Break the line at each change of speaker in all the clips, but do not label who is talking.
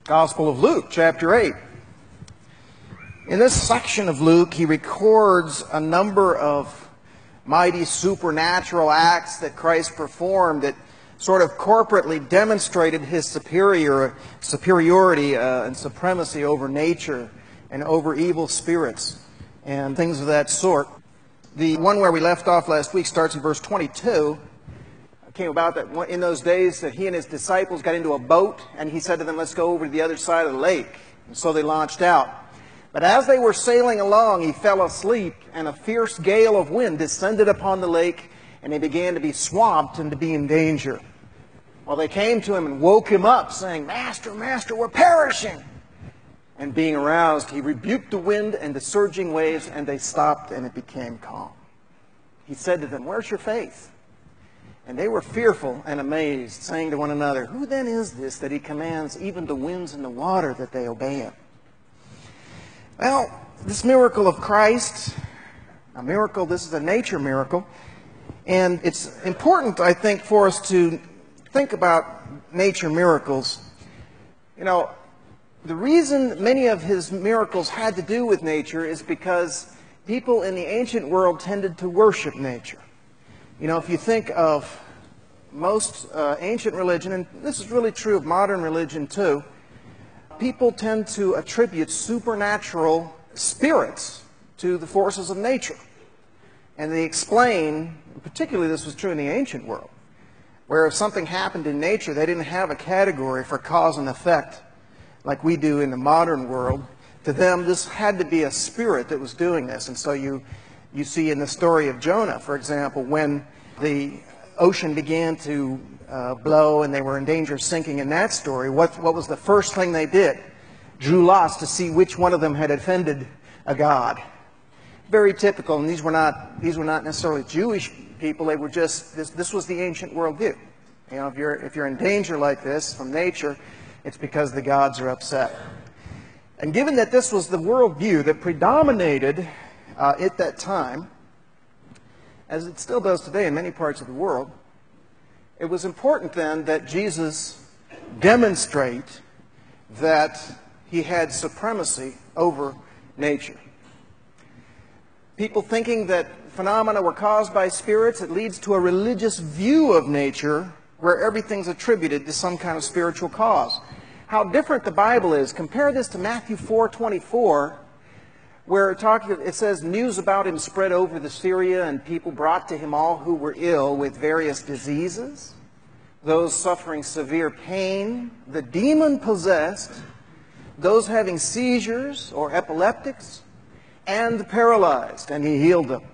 Gospel of Luke, chapter 8. In this section of Luke, he records a number of mighty supernatural acts that Christ performed that sort of corporately demonstrated his superiority and supremacy over nature and over evil spirits and things of that sort. The one where we left off last week starts in verse 22. It came about that in those days that he and his disciples got into a boat, and he said to them, "Let's go over to the other side of the lake." And so they launched out. But as they were sailing along, he fell asleep, and a fierce gale of wind descended upon the lake, and he began to be swamped and to be in danger. Well, they came to him and woke him up, saying, "Master, Master, we're perishing." And being aroused, he rebuked the wind and the surging waves, and they stopped, and it became calm. He said to them, "Where's your faith?" And they were fearful and amazed, saying to one another, "Who then is this that he commands even the winds and the water that they obey him?" Well, this miracle of Christ, this is a nature miracle, and it's important, I think, for us to think about nature miracles. You know, the reason many of his miracles had to do with nature is because people in the ancient world tended to worship nature. You know, if you think of most ancient religion, and this is really true of modern religion too, people tend to attribute supernatural spirits to the forces of nature. And they explain, particularly this was true in the ancient world, where if something happened in nature, they didn't have a category for cause and effect like we do in the modern world. To them, this had to be a spirit that was doing this. And so you see in the story of Jonah, for example, when the ocean began to blow and they were in danger of sinking in that story, what was the first thing they did? Drew lots to see which one of them had offended a god. Very typical, and these were not necessarily Jewish people. They were just, this was the ancient worldview. You know, if you're in danger like this from nature, it's because the gods are upset. And given that this was the worldview that predominated at that time, as it still does today in many parts of the world, it was important then that Jesus demonstrate that he had supremacy over nature. People thinking that phenomena were caused by spirits, it leads to a religious view of nature where everything's attributed to some kind of spiritual cause. How different the Bible is. Compare this to Matthew 4:24, where it says, "News about him spread over the Syria, and people brought to him all who were ill with various diseases, those suffering severe pain, the demon-possessed, those having seizures or epileptics, and the paralyzed, and he healed them."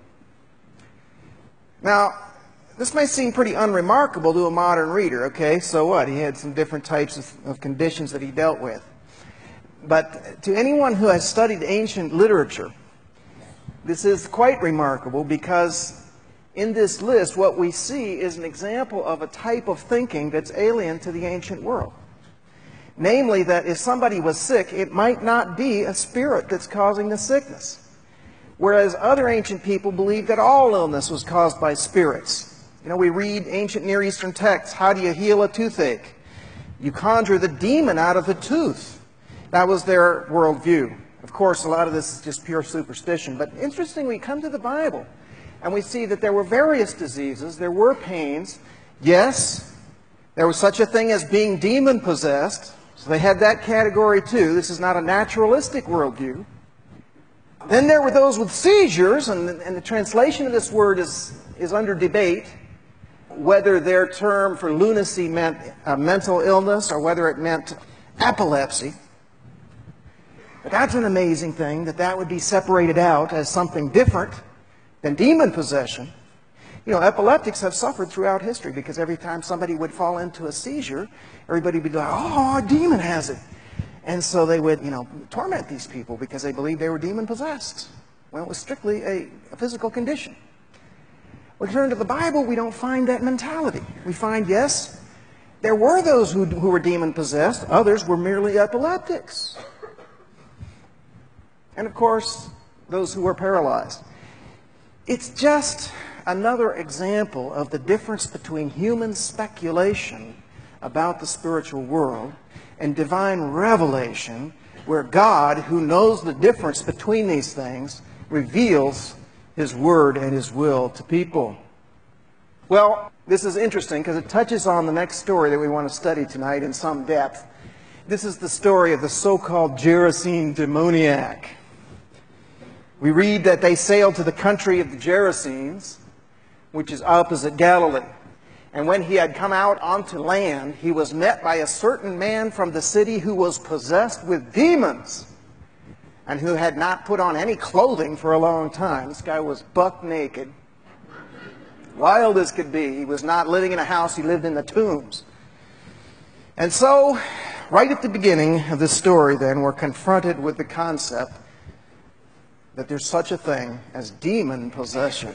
Now, this may seem pretty unremarkable to a modern reader, okay? So what? He had some different types of conditions that he dealt with. But to anyone who has studied ancient literature, this is quite remarkable because in this list, what we see is an example of a type of thinking that's alien to the ancient world. Namely, that if somebody was sick, it might not be a spirit that's causing the sickness. Whereas other ancient people believed that all illness was caused by spirits. You know, we read ancient Near Eastern texts. How do you heal a toothache? You conjure the demon out of the tooth. That was their worldview. Of course, a lot of this is just pure superstition. But interestingly, we come to the Bible, and we see that there were various diseases. There were pains. Yes, there was such a thing as being demon-possessed. So they had that category too. This is not a naturalistic worldview. Then there were those with seizures, and the translation of this word is under debate, whether their term for lunacy meant mental illness or whether it meant epilepsy. But that's an amazing thing, that would be separated out as something different than demon possession. You know, epileptics have suffered throughout history because every time somebody would fall into a seizure, everybody would be like, "Oh, a demon has it." And so they would, torment these people because they believed they were demon-possessed. Well, it was strictly a physical condition. When we turn to the Bible, we don't find that mentality. We find, yes, there were those who were demon-possessed. Others were merely epileptics. And, of course, those who were paralyzed. It's just another example of the difference between human speculation about the spiritual world and divine revelation where God, who knows the difference between these things, reveals His Word and His will to people. Well, this is interesting because it touches on the next story that we want to study tonight in some depth. This is the story of the so-called Gerasene demoniac. We read that they sailed to the country of the Gerasenes, which is opposite Galilee. And when he had come out onto land, he was met by a certain man from the city who was possessed with demons and who had not put on any clothing for a long time. This guy was buck naked, wild as could be. He was not living in a house, he lived in the tombs. And so, right at the beginning of this story then, we're confronted with the concept that there's such a thing as demon possession.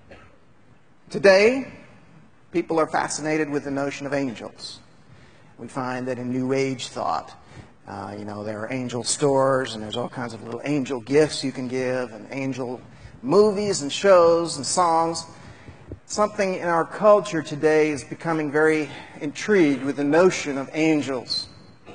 Today, people are fascinated with the notion of angels. We find that in New Age thought, there are angel stores and there's all kinds of little angel gifts you can give and angel movies and shows and songs. Something in our culture today is becoming very intrigued with the notion of angels.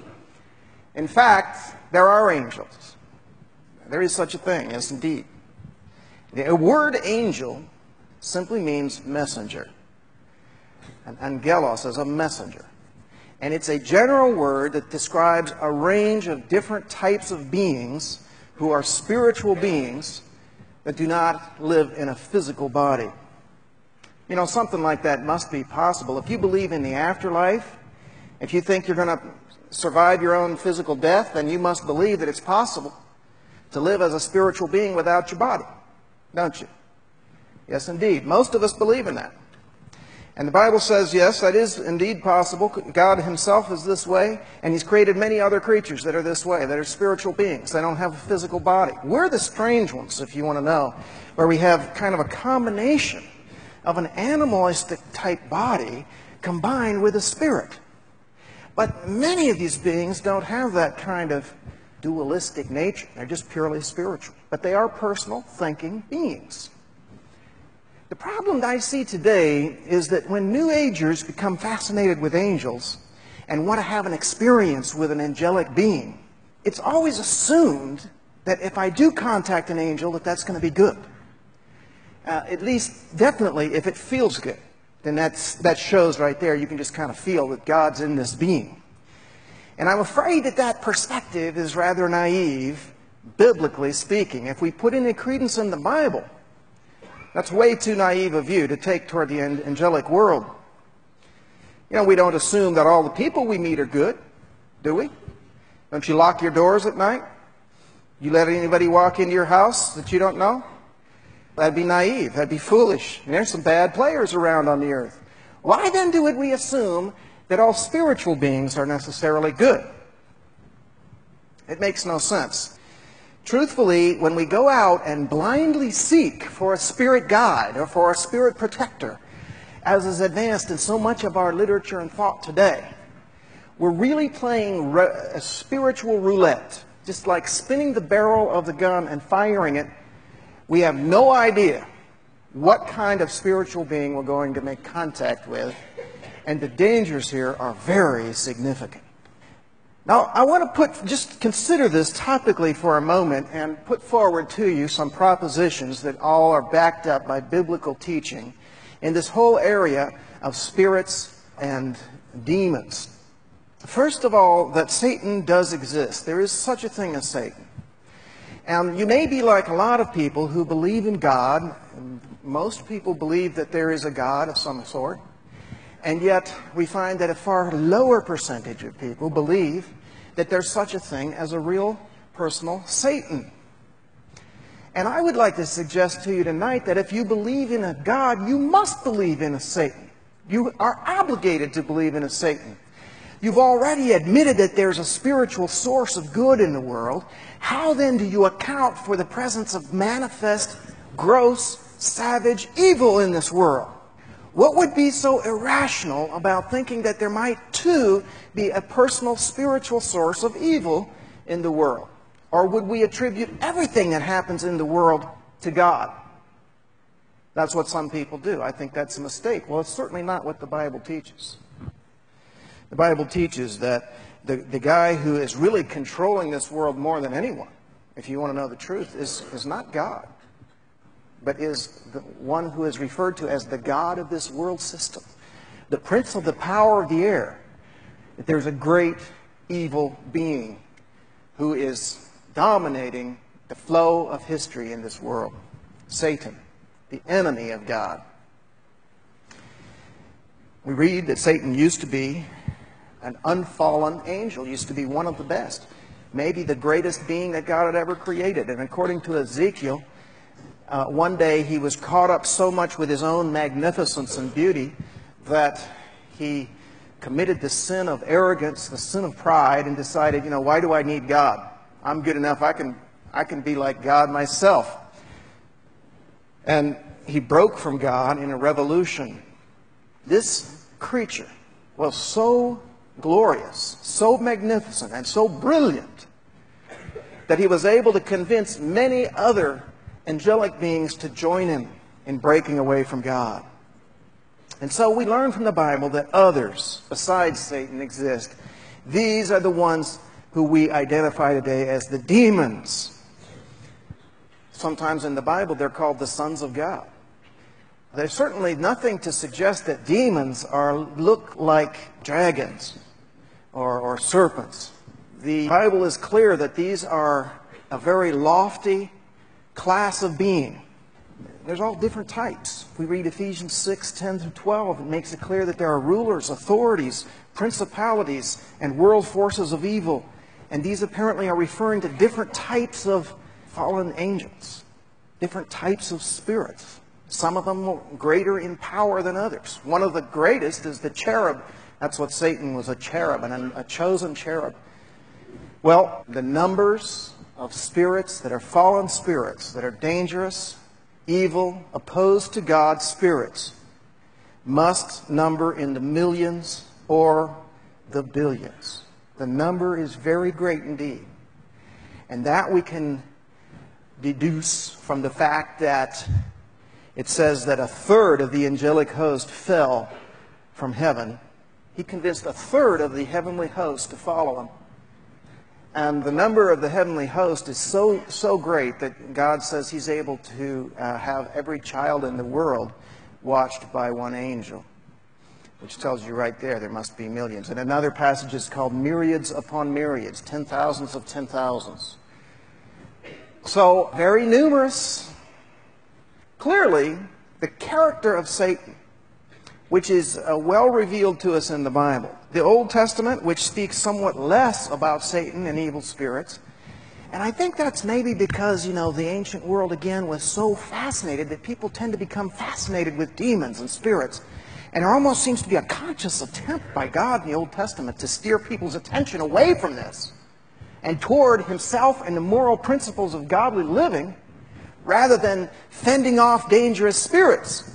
In fact, there are angels. There is such a thing, yes indeed. The word angel simply means messenger. And angelos is a messenger. And it's a general word that describes a range of different types of beings who are spiritual beings that do not live in a physical body. Something like that must be possible. If you believe in the afterlife, if you think you're going to survive your own physical death, then you must believe that it's possible to live as a spiritual being without your body, don't you? Yes, indeed. Most of us believe in that. And the Bible says, yes, that is indeed possible. God Himself is this way, and He's created many other creatures that are this way, that are spiritual beings. They don't have a physical body. We're the strange ones, if you want to know, where we have kind of a combination of an animalistic type body combined with a spirit. But many of these beings don't have that kind of dualistic nature. They're just purely spiritual. But they are personal, thinking beings. The problem that I see today is that when New Agers become fascinated with angels and want to have an experience with an angelic being, it's always assumed that if I do contact an angel, that that's going to be good. At least, definitely, if it feels good, then that shows right there. You can just kind of feel that God's in this being. And I'm afraid that that perspective is rather naive, biblically speaking. If we put any credence in the Bible, that's way too naive a view to take toward the angelic world. We don't assume that all the people we meet are good, do we? Don't you lock your doors at night? You let anybody walk into your house that you don't know? That'd be naive. That'd be foolish. And there's some bad players around on the earth. Why then do we assume that all spiritual beings are necessarily good? It makes no sense. Truthfully, when we go out and blindly seek for a spirit guide or for a spirit protector, as is advanced in so much of our literature and thought today, we're really playing a spiritual roulette, just like spinning the barrel of the gun and firing it. We have no idea what kind of spiritual being we're going to make contact with, and the dangers here are very significant. Now, I want to just consider this topically for a moment and put forward to you some propositions that all are backed up by biblical teaching in this whole area of spirits and demons. First of all, that Satan does exist. There is such a thing as Satan. And you may be like a lot of people who believe in God. Most people believe that there is a God of some sort. And yet, we find that a far lower percentage of people believe that there's such a thing as a real personal Satan. And I would like to suggest to you tonight that if you believe in a God, you must believe in a Satan. You are obligated to believe in a Satan. You've already admitted that there's a spiritual source of good in the world. How then do you account for the presence of manifest, gross, savage evil in this world? What would be so irrational about thinking that there might, too, be a personal spiritual source of evil in the world? Or would we attribute everything that happens in the world to God? That's what some people do. I think that's a mistake. Well, it's certainly not what the Bible teaches. The Bible teaches that the guy who is really controlling this world more than anyone, if you want to know the truth, is not God, but is the one who is referred to as the God of this world system, the prince of the power of the air. That there's a great evil being who is dominating the flow of history in this world. Satan, the enemy of God. We read that Satan used to be an unfallen angel, used to be one of the best, maybe the greatest being that God had ever created. And according to Ezekiel, one day he was caught up so much with his own magnificence and beauty that he committed the sin of arrogance, the sin of pride, and decided, why do I need God? I'm good enough. I can be like God myself. And he broke from God in a revolution. This creature was so glorious, so magnificent, and so brilliant that he was able to convince many other angelic beings to join him in breaking away from God. And so we learn from the Bible that others besides Satan exist. These are the ones who we identify today as the demons. Sometimes in the Bible they're called the sons of God. There's certainly nothing to suggest that demons look like dragons or serpents. The Bible is clear that these are a very lofty class of being. There's all different types. If we read Ephesians 6, 10 through 12, it makes it clear that there are rulers, authorities, principalities, and world forces of evil. And these apparently are referring to different types of fallen angels, different types of spirits. Some of them greater in power than others. One of the greatest is the cherub. That's what Satan was, a cherub, and a chosen cherub. Well, the numbers of spirits that are fallen spirits, that are dangerous, evil, opposed to God spirits, must number in the millions or the billions. The number is very great indeed. And that we can deduce from the fact that it says that a third of the angelic host fell from heaven. He convinced a third of the heavenly host to follow him. And the number of the heavenly host is so great that God says he's able to have every child in the world watched by one angel, which tells you right there must be millions. And another passage is called myriads upon myriads, 10,000s of 10,000s. So, very numerous. Clearly, the character of Satan, which is well revealed to us in the Bible. The Old Testament, which speaks somewhat less about Satan and evil spirits. And I think that's maybe because, the ancient world, again, was so fascinated that people tend to become fascinated with demons and spirits. And there almost seems to be a conscious attempt by God in the Old Testament to steer people's attention away from this and toward himself and the moral principles of godly living, rather than fending off dangerous spirits.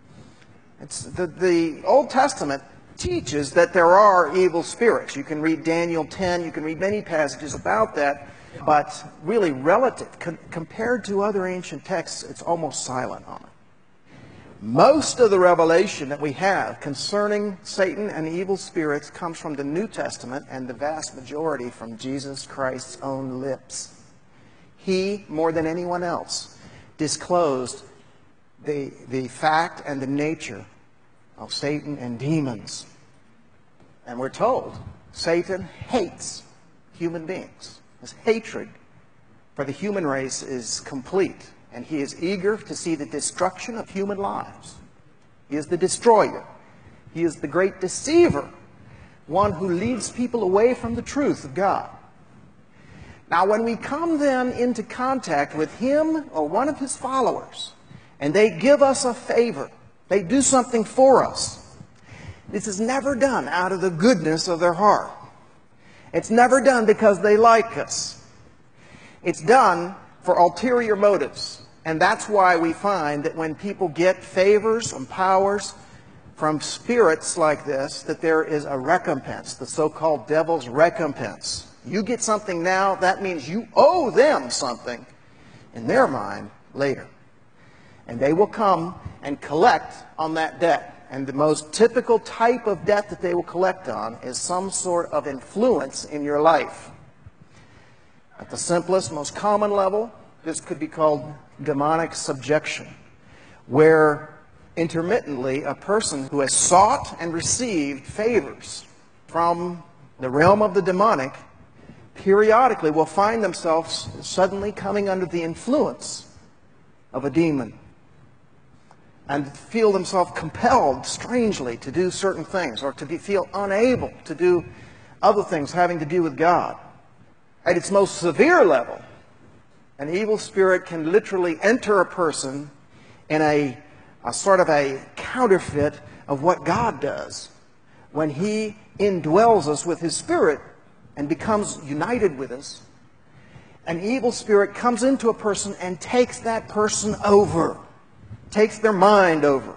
The Old Testament teaches that there are evil spirits. You can read Daniel 10, you can read many passages about that, but really relative, compared to other ancient texts, it's almost silent on it. Most of the revelation that we have concerning Satan and evil spirits comes from the New Testament, and the vast majority from Jesus Christ's own lips. He, more than anyone else, disclosed the fact and the nature of Satan and demons. And we're told Satan hates human beings. His hatred for the human race is complete. And he is eager to see the destruction of human lives. He is the destroyer. He is the great deceiver, one who leads people away from the truth of God. Now, when we come then into contact with him or one of his followers, and they give us a favor, they do something for us, this is never done out of the goodness of their heart. It's never done because they like us. It's done for ulterior motives. And that's why we find that when people get favors and powers from spirits like this, that there is a recompense, the so-called devil's recompense. You get something now, that means you owe them something in their mind later. And they will come and collect on that debt. and the most typical type of debt that they will collect on is some sort of influence in your life. At the simplest, most common level, this could be called demonic subjection, where intermittently a person who has sought and received favors from the realm of the demonic periodically will find themselves suddenly coming under the influence of a demon and feel themselves compelled strangely to do certain things, or to feel unable to do other things having to do with God. At its most severe level, an evil spirit can literally enter a person in a sort of a counterfeit of what God does when He indwells us with His Spirit and becomes united with us. An evil spirit comes into a person and takes that person over, takes their mind over.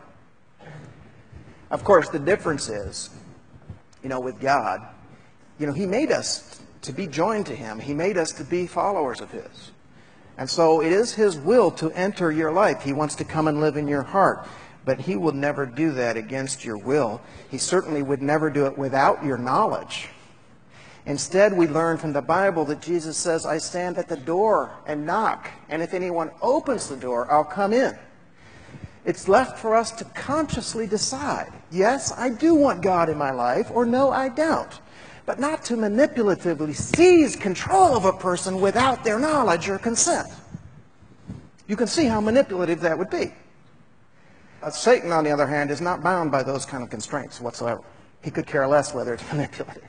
Of course, the difference is, with God, He made us to be joined to Him. He made us to be followers of His. And so it is His will to enter your life. He wants to come and live in your heart. But He will never do that against your will. He certainly would never do it without your knowledge. Instead, we learn from the Bible that Jesus says, I stand at the door and knock, and if anyone opens the door, I'll come in. It's left for us to consciously decide, yes, I do want God in my life, or no, I don't. But not to manipulatively seize control of a person without their knowledge or consent. You can see how manipulative that would be. Satan, on the other hand, is not bound by those kind of constraints whatsoever. He could care less whether it's manipulative.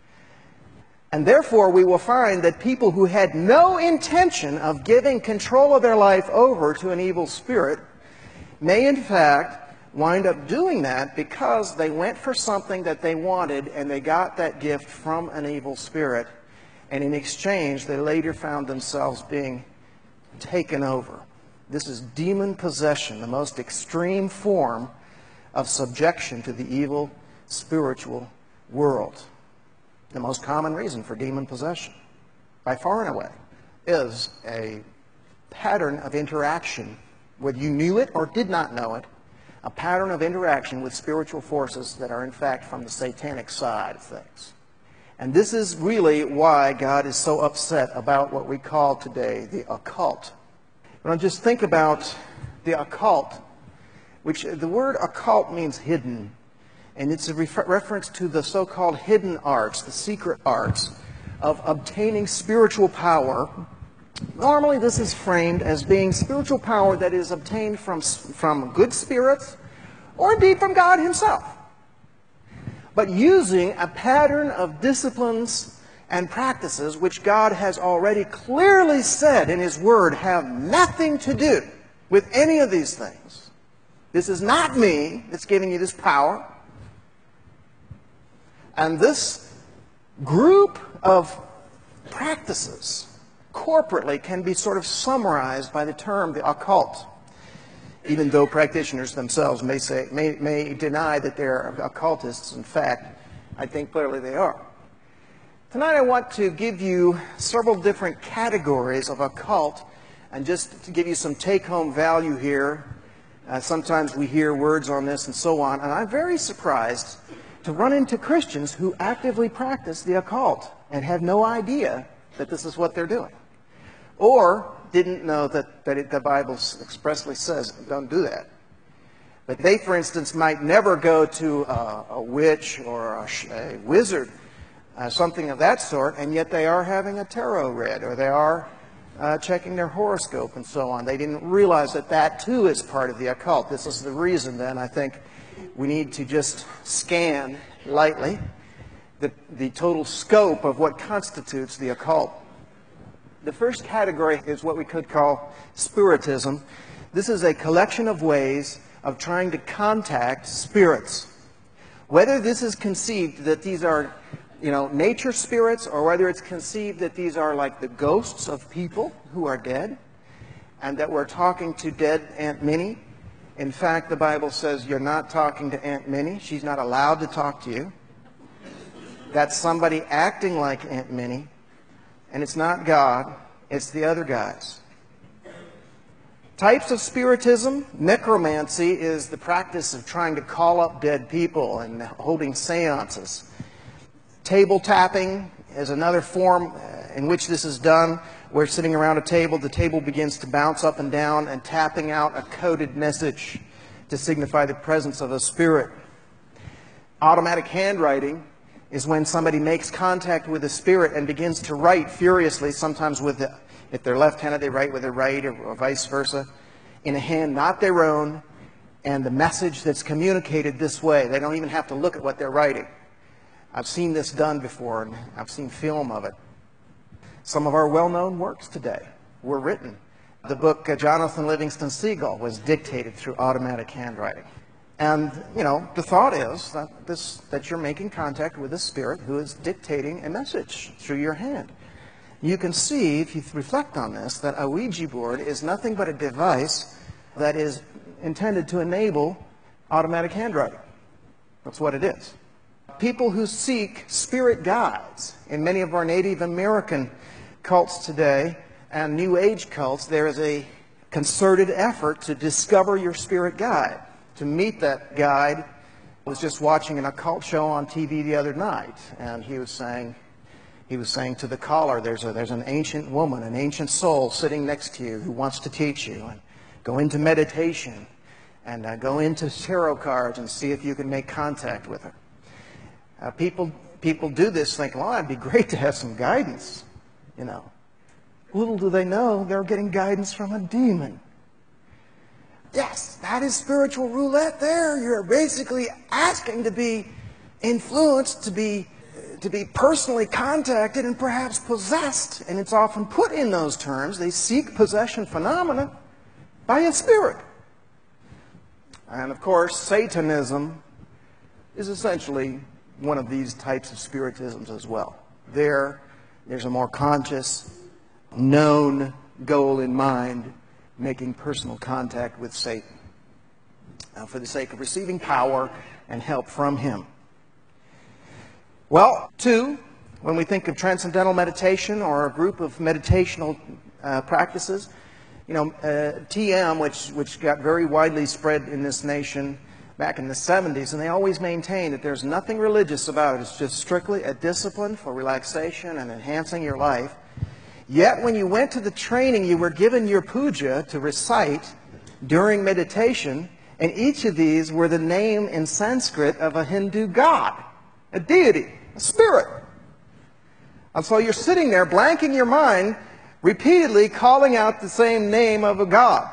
And therefore, we will find that people who had no intention of giving control of their life over to an evil spirit may, in fact, wind up doing that because they went for something that they wanted and they got that gift from an evil spirit. And in exchange, they later found themselves being taken over. This is demon possession, the most extreme form of subjection to the evil spiritual world. The most common reason for demon possession, by far and away, is a pattern of interaction, whether you knew it or did not know it, a pattern of interaction with spiritual forces that are in fact from the satanic side of things. And this is really why God is so upset about what we call today the occult. Now just think about the occult, which the word occult means hidden. And it's a reference to the so-called hidden arts, the secret arts of obtaining spiritual power. Normally this is framed as being spiritual power that is obtained from good spirits or indeed from God Himself. But using a pattern of disciplines and practices which God has already clearly said in His Word have nothing to do with any of these things. This is not me that's giving you this power. And this group of practices corporately can be sort of summarized by the term the occult, even though practitioners themselves may deny that they're occultists. In fact, I think clearly they are. Tonight I want to give you several different categories of occult, and just to give you some take-home value here. Sometimes we hear words on this and so on, and I'm very surprised to run into Christians who actively practice the occult and have no idea that this is what they're doing. Or didn't know that the Bible expressly says don't do that. But they, for instance, might never go to a witch or a wizard, something of that sort, and yet they are having a tarot read, or they are checking their horoscope and so on. They didn't realize that that too is part of the occult. This is the reason then I think we need to just scan lightly the total scope of what constitutes the occult. The first category is what we could call spiritism. This is a collection of ways of trying to contact spirits. Whether this is conceived that these are, nature spirits, or whether it's conceived that these are like the ghosts of people who are dead, and that we're talking to dead Aunt Minnie. In fact, the Bible says you're not talking to Aunt Minnie. She's not allowed to talk to you. That's somebody acting like Aunt Minnie. And it's not God. It's the other guys. Types of spiritism. Necromancy is the practice of trying to call up dead people and holding seances. Table tapping is another form in which this is done. We're sitting around a table, the table begins to bounce up and down and tapping out a coded message to signify the presence of a spirit. Automatic handwriting is when somebody makes contact with a spirit and begins to write furiously, sometimes if they're left-handed, they write with their right or vice versa, in a hand not their own, and the message that's communicated this way. They don't even have to look at what they're writing. I've seen this done before, and I've seen film of it. Some of our well-known works today were written. The book Jonathan Livingston Seagull was dictated through automatic handwriting. And, the thought is that you're making contact with a spirit who is dictating a message through your hand. You can see, if you reflect on this, that a Ouija board is nothing but a device that is intended to enable automatic handwriting. That's what it is. People who seek spirit guides, in many of our Native American cults today and New Age cults, there is a concerted effort to discover your spirit guide. To meet that guide, I was just watching an occult show on TV the other night, and he was saying to the caller, there's an ancient woman, an ancient soul sitting next to you who wants to teach you, and go into meditation, and go into tarot cards and see if you can make contact with her. People do this thinking, well, it'd be great to have some guidance, Little do they know they're getting guidance from a demon. Yes, that is spiritual roulette there. You're basically asking to be influenced, to be personally contacted and perhaps possessed. And it's often put in those terms. They seek possession phenomena by a spirit. And of course, Satanism is essentially one of these types of spiritisms as well. There's a more conscious, known goal in mind, making personal contact with Satan for the sake of receiving power and help from him. Well, two, when we think of transcendental meditation or a group of meditational practices, TM, which got very widely spread in this nation back in the 70s, and they always maintain that there's nothing religious about it. It's just strictly a discipline for relaxation and enhancing your life. Yet when you went to the training, you were given your puja to recite during meditation, and each of these were the name in Sanskrit of a Hindu god, a deity, a spirit. And so you're sitting there blanking your mind, repeatedly calling out the same name of a god.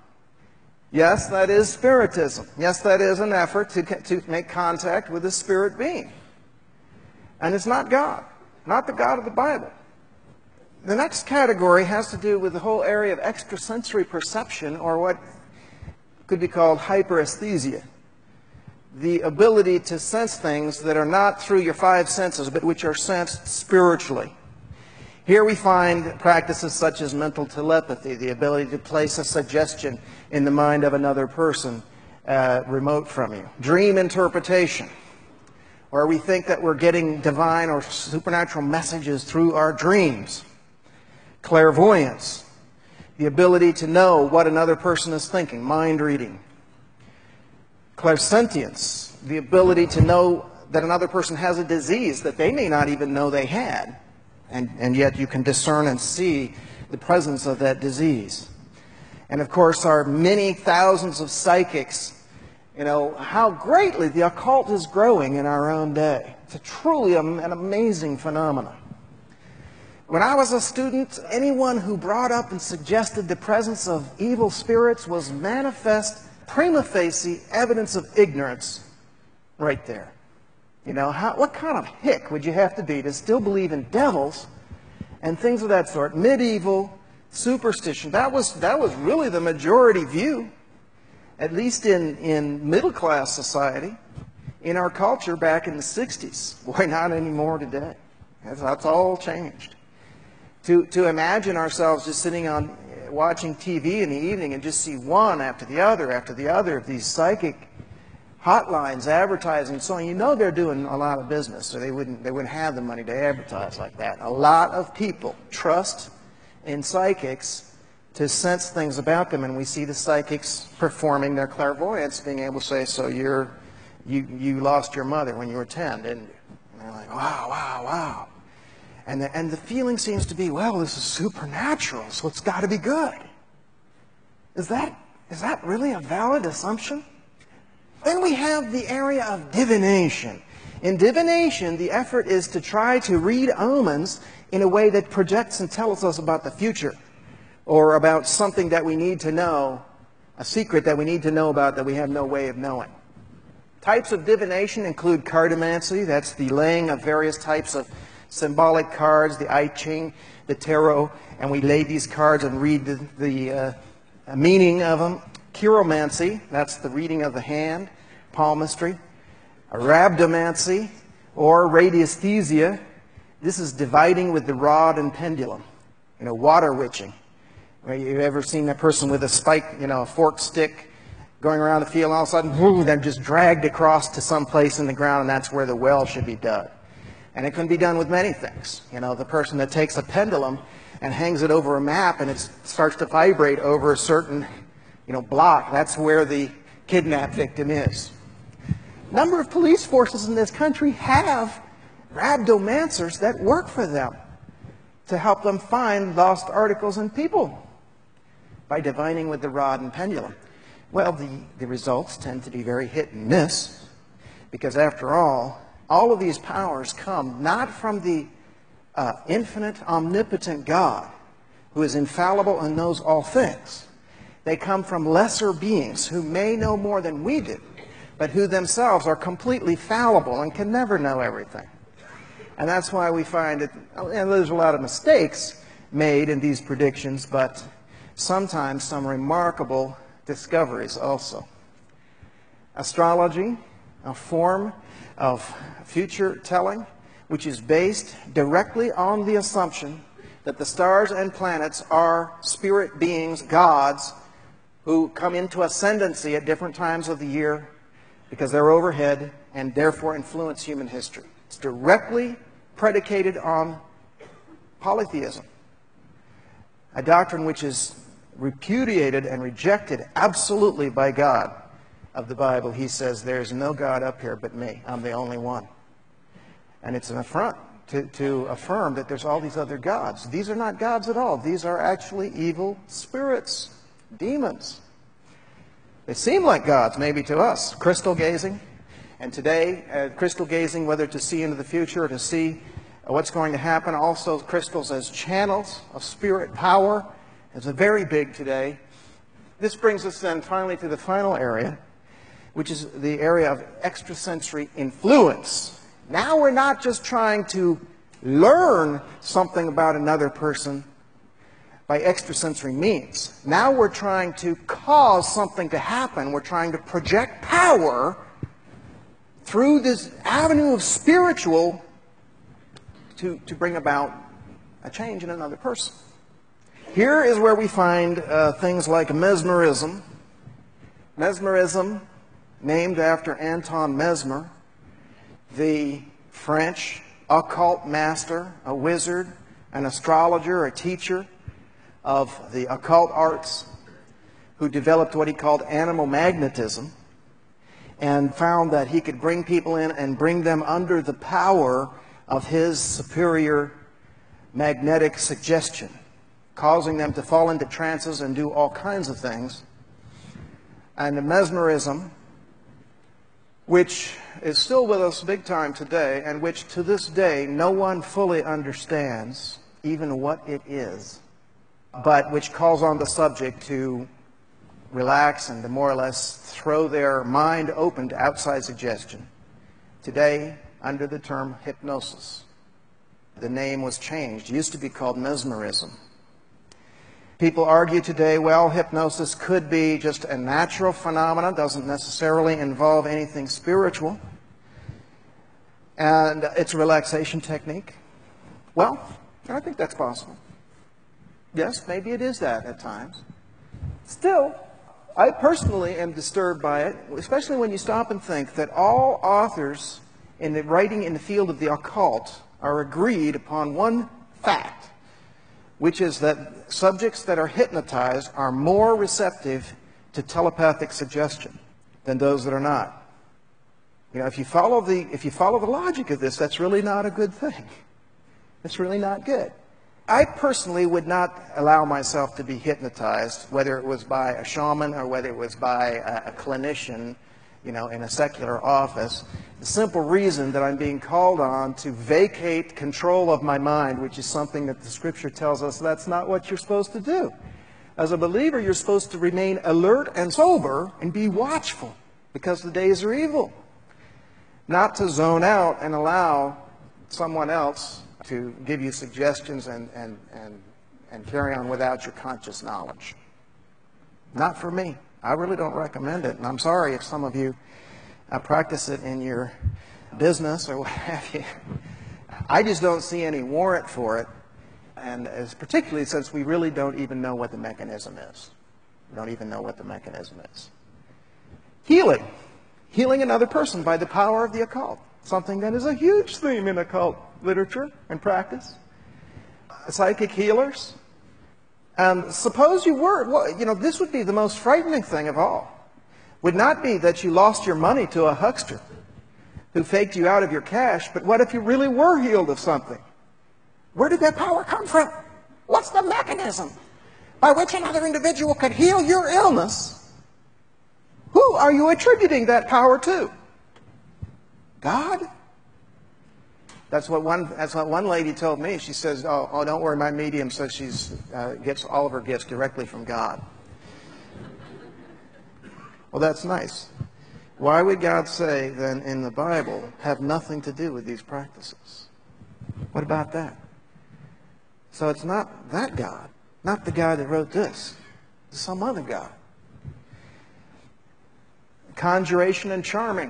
Yes, that is spiritism. Yes, that is an effort to make contact with a spirit being. And it's not God, not the God of the Bible. The next category has to do with the whole area of extrasensory perception, or what could be called hyperesthesia. The ability to sense things that are not through your five senses, but which are sensed spiritually. Here we find practices such as mental telepathy, the ability to place a suggestion in the mind of another person remote from you. Dream interpretation, where we think that we're getting divine or supernatural messages through our dreams. Clairvoyance, the ability to know what another person is thinking, mind reading. Clairsentience, the ability to know that another person has a disease that they may not even know they had, and yet you can discern and see the presence of that disease. And of course, our many thousands of psychics, how greatly the occult is growing in our own day. It's truly an amazing phenomenon. When I was a student, anyone who brought up and suggested the presence of evil spirits was manifest, prima facie evidence of ignorance right there. What kind of hick would you have to be to still believe in devils and things of that sort? Medieval superstition. That was really the majority view, at least in middle-class society, in our culture back in the 60s. Boy, not anymore today. That's all changed. To imagine ourselves just sitting on watching TV in the evening and just see one after the other of these psychic hotlines advertising, so they're doing a lot of business, or they wouldn't have the money to advertise like that. A lot of people trust in psychics to sense things about them, and we see the psychics performing their clairvoyance, being able to say, so you lost your mother when you were 10, didn't you? And they're like, wow, wow, wow. And the feeling seems to be, well, this is supernatural, so it's got to be good. Is that really a valid assumption? Then we have the area of divination. In divination, the effort is to try to read omens in a way that projects and tells us about the future, or about something that we need to know, a secret that we need to know about that we have no way of knowing. Types of divination include cartomancy, that's the laying of various types of symbolic cards, the I Ching, the tarot, and we lay these cards and read the meaning of them. Chiromancy, that's the reading of the hand, palmistry. Rhabdomancy, or radiesthesia, this is dividing with the rod and pendulum. Water witching. You've ever seen a person with a spike, a forked stick going around the field, and all of a sudden, whoo, they're just dragged across to some place in the ground, and that's where the well should be dug. And it can be done with many things. The person that takes a pendulum and hangs it over a map, and it starts to vibrate over a certain, block. That's where the kidnapped victim is. A number of police forces in this country have rhabdomancers that work for them to help them find lost articles and people by divining with the rod and pendulum. Well, the results tend to be very hit and miss, because after all of these powers come not from the infinite, omnipotent God, who is infallible and knows all things. They come from lesser beings who may know more than we do, but who themselves are completely fallible and can never know everything. And that's why we find that there's a lot of mistakes made in these predictions, but sometimes some remarkable discoveries also. Astrology, a form of future telling, which is based directly on the assumption that the stars and planets are spirit beings, gods, who come into ascendancy at different times of the year because they're overhead and therefore influence human history. It's directly predicated on polytheism, a doctrine which is repudiated and rejected absolutely by God of the Bible. He says, there's no God up here but me. I'm the only one. And it's an affront to affirm that there's all these other gods. These are not gods at all. These are actually evil spirits, demons. They seem like gods, maybe to us. Crystal gazing. And today, crystal gazing, whether to see into the future or to see what's going to happen. Also, crystals as channels of spirit power is very big today. This brings us then finally to the final area, which is the area of extrasensory influence. Now we're not just trying to learn something about another person by extrasensory means. Now we're trying to cause something to happen. We're trying to project power through this avenue of spiritual to bring about a change in another person. Here is where we find things like mesmerism. Mesmerism, named after Anton Mesmer, the French occult master, a wizard, an astrologer, a teacher of the occult arts, who developed what he called animal magnetism, and found that he could bring people in and bring them under the power of his superior magnetic suggestion, causing them to fall into trances and do all kinds of things. And the mesmerism, which is still with us big time today, and which to this day no one fully understands even what it is, but which calls on the subject to relax and to more or less throw their mind open to outside suggestion. Today, under the term hypnosis. The name was changed. It used to be called mesmerism. People argue today, well, hypnosis could be just a natural phenomenon, doesn't necessarily involve anything spiritual, and it's a relaxation technique. Well, I think that's possible. Yes, maybe it is that at times. Still, I personally am disturbed by it, especially when you stop and think that all authors in the writing in the field of the occult are agreed upon one fact, which is that subjects that are hypnotized are more receptive to telepathic suggestion than those that are not. You know, if you follow the logic of this, that's really not a good thing. It's really not good. I personally would not allow myself to be hypnotized, whether it was by a shaman or whether it was by a clinician, you know, in a secular office. The simple reason that I'm being called on to vacate control of my mind, which is something that the Scripture tells us that's not what you're supposed to do. As a believer, you're supposed to remain alert and sober and be watchful because the days are evil. Not to zone out and allow someone else to give you suggestions and carry on without your conscious knowledge. Not for me. I really don't recommend it. And I'm sorry if some of you practice it in your business or what have you. I just don't see any warrant for it. And particularly since we really don't even know what the mechanism is. We don't even know what the mechanism is. Healing. Healing another person by the power of the occult. Something that is a huge theme in occult literature and practice. Psychic healers. And suppose you were, well, you know, this would be the most frightening thing of all. Would not be that you lost your money to a huckster who faked you out of your cash, but what if you really were healed of something? Where did that power come from? What's the mechanism by which another individual could heal your illness? Who are you attributing that power to? God? That's what one lady told me. She says, oh, don't worry, my medium says she gets all of her gifts directly from God. Well, that's nice. Why would God say, then, in the Bible, have nothing to do with these practices? What about that? So it's not that God, not the God that wrote this. It's some other God. Conjuration and charming.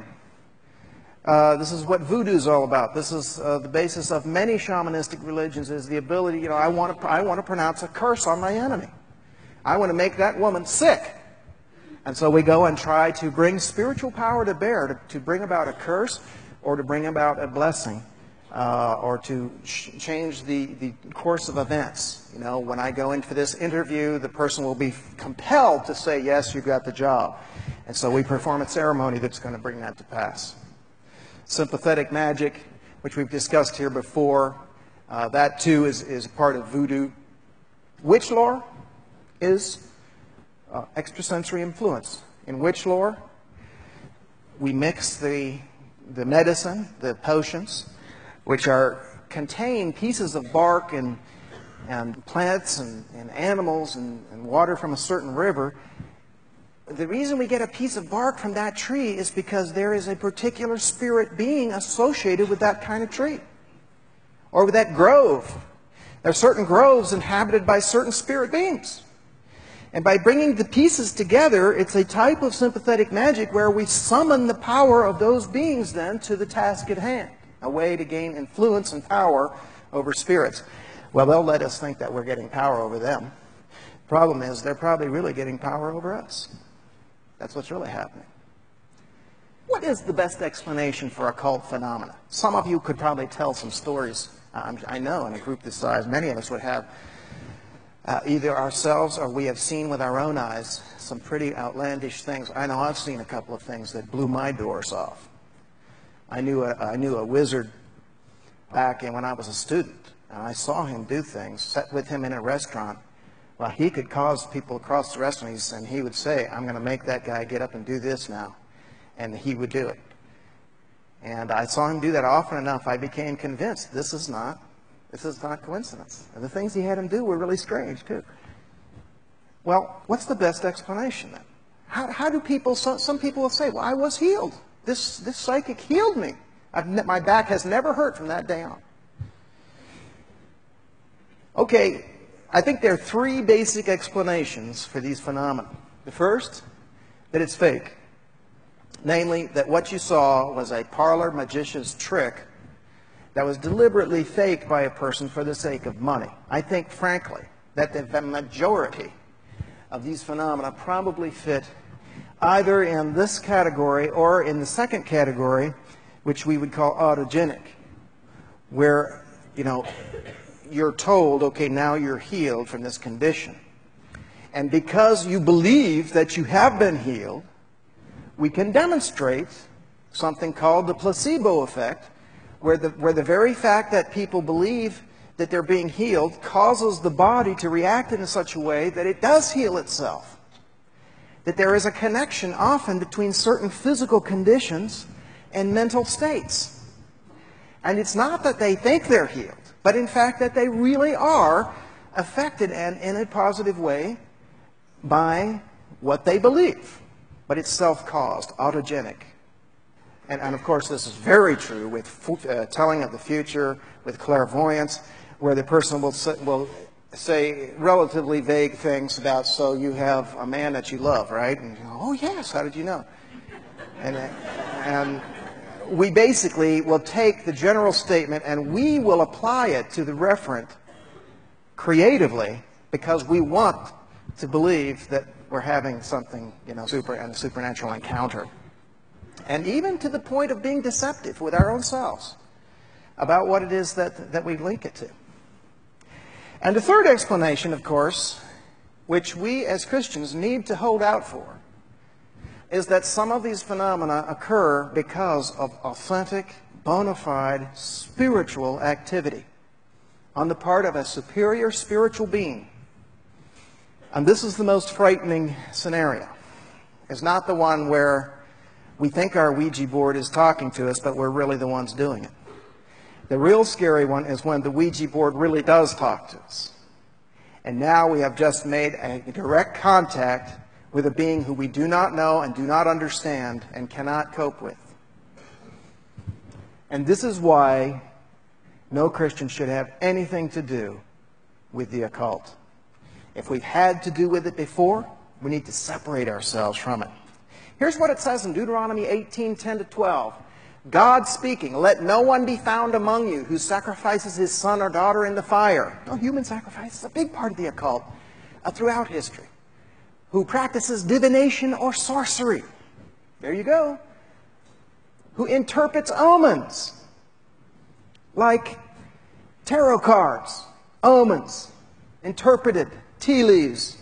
This is what voodoo is all about. This is the basis of many shamanistic religions, is the ability, you know, I want to pronounce a curse on my enemy. I want to make that woman sick. And so we go and try to bring spiritual power to bear to bring about a curse or to bring about a blessing or to change the course of events. You know, when I go in for this interview, the person will be compelled to say, yes, you got the job. And so we perform a ceremony that's going to bring that to pass. Sympathetic magic, which we've discussed here before, that too is part of voodoo. Witch lore is extrasensory influence. In witch lore, we mix the medicine, the potions, which contain pieces of bark and plants and animals and water from a certain river. The reason we get a piece of bark from that tree is because there is a particular spirit being associated with that kind of tree. Or with that grove. There are certain groves inhabited by certain spirit beings. And by bringing the pieces together, it's a type of sympathetic magic where we summon the power of those beings then to the task at hand. A way to gain influence and power over spirits. Well, they'll let us think that we're getting power over them. The problem is they're probably really getting power over us. That's what's really happening. What is the best explanation for occult phenomena? Some of you could probably tell some stories. I know in a group this size, many of us would have either ourselves or we have seen with our own eyes some pretty outlandish things. I know I've seen a couple of things that blew my doors off. I knew a wizard back when I was a student, and I saw him do things, sat with him in a restaurant. Well, he could cause people across the restaurant, and he would say, I'm going to make that guy get up and do this now. And he would do it. And I saw him do that often enough, I became convinced this is not coincidence. And the things he had him do were really strange, too. Well, what's the best explanation then? How do people, some people will say, well, I was healed. This psychic healed me. My back has never hurt from that day on. Okay. I think there are three basic explanations for these phenomena. The first, that it's fake. Namely, that what you saw was a parlor magician's trick that was deliberately faked by a person for the sake of money. I think, frankly, that the majority of these phenomena probably fit either in this category or in the second category, which we would call autogenic, where, you know, you're told, okay, now you're healed from this condition. And because you believe that you have been healed, we can demonstrate something called the placebo effect, where the very fact that people believe that they're being healed causes the body to react in such a way that it does heal itself. That there is a connection often between certain physical conditions and mental states. And it's not that they think they're healed, but in fact that they really are affected and in a positive way by what they believe. But it's self-caused, autogenic. And of course this is very true with telling of the future, with clairvoyance, where the person will say relatively vague things about, so you have a man that you love, right? And you go, oh yes, how did you know? And we basically will take the general statement and we will apply it to the referent creatively, because we want to believe that we're having something, a supernatural encounter. And even to the point of being deceptive with our own selves about what it is that we link it to. And the third explanation, of course, which we as Christians need to hold out for, is that some of these phenomena occur because of authentic, bona fide spiritual activity on the part of a superior spiritual being. And this is the most frightening scenario. It's not the one where we think our Ouija board is talking to us, but we're really the ones doing it. The real scary one is when the Ouija board really does talk to us. And now we have just made a direct contact with a being who we do not know and do not understand and cannot cope with. And this is why no Christian should have anything to do with the occult. If we've had to do with it before, we need to separate ourselves from it. Here's what it says in Deuteronomy 18:10-12. God speaking, let no one be found among you who sacrifices his son or daughter in the fire. No, human sacrifice is a big part of the occult throughout history. Who practices divination or sorcery. There you go. Who interprets omens, like tarot cards, omens, interpreted, tea leaves.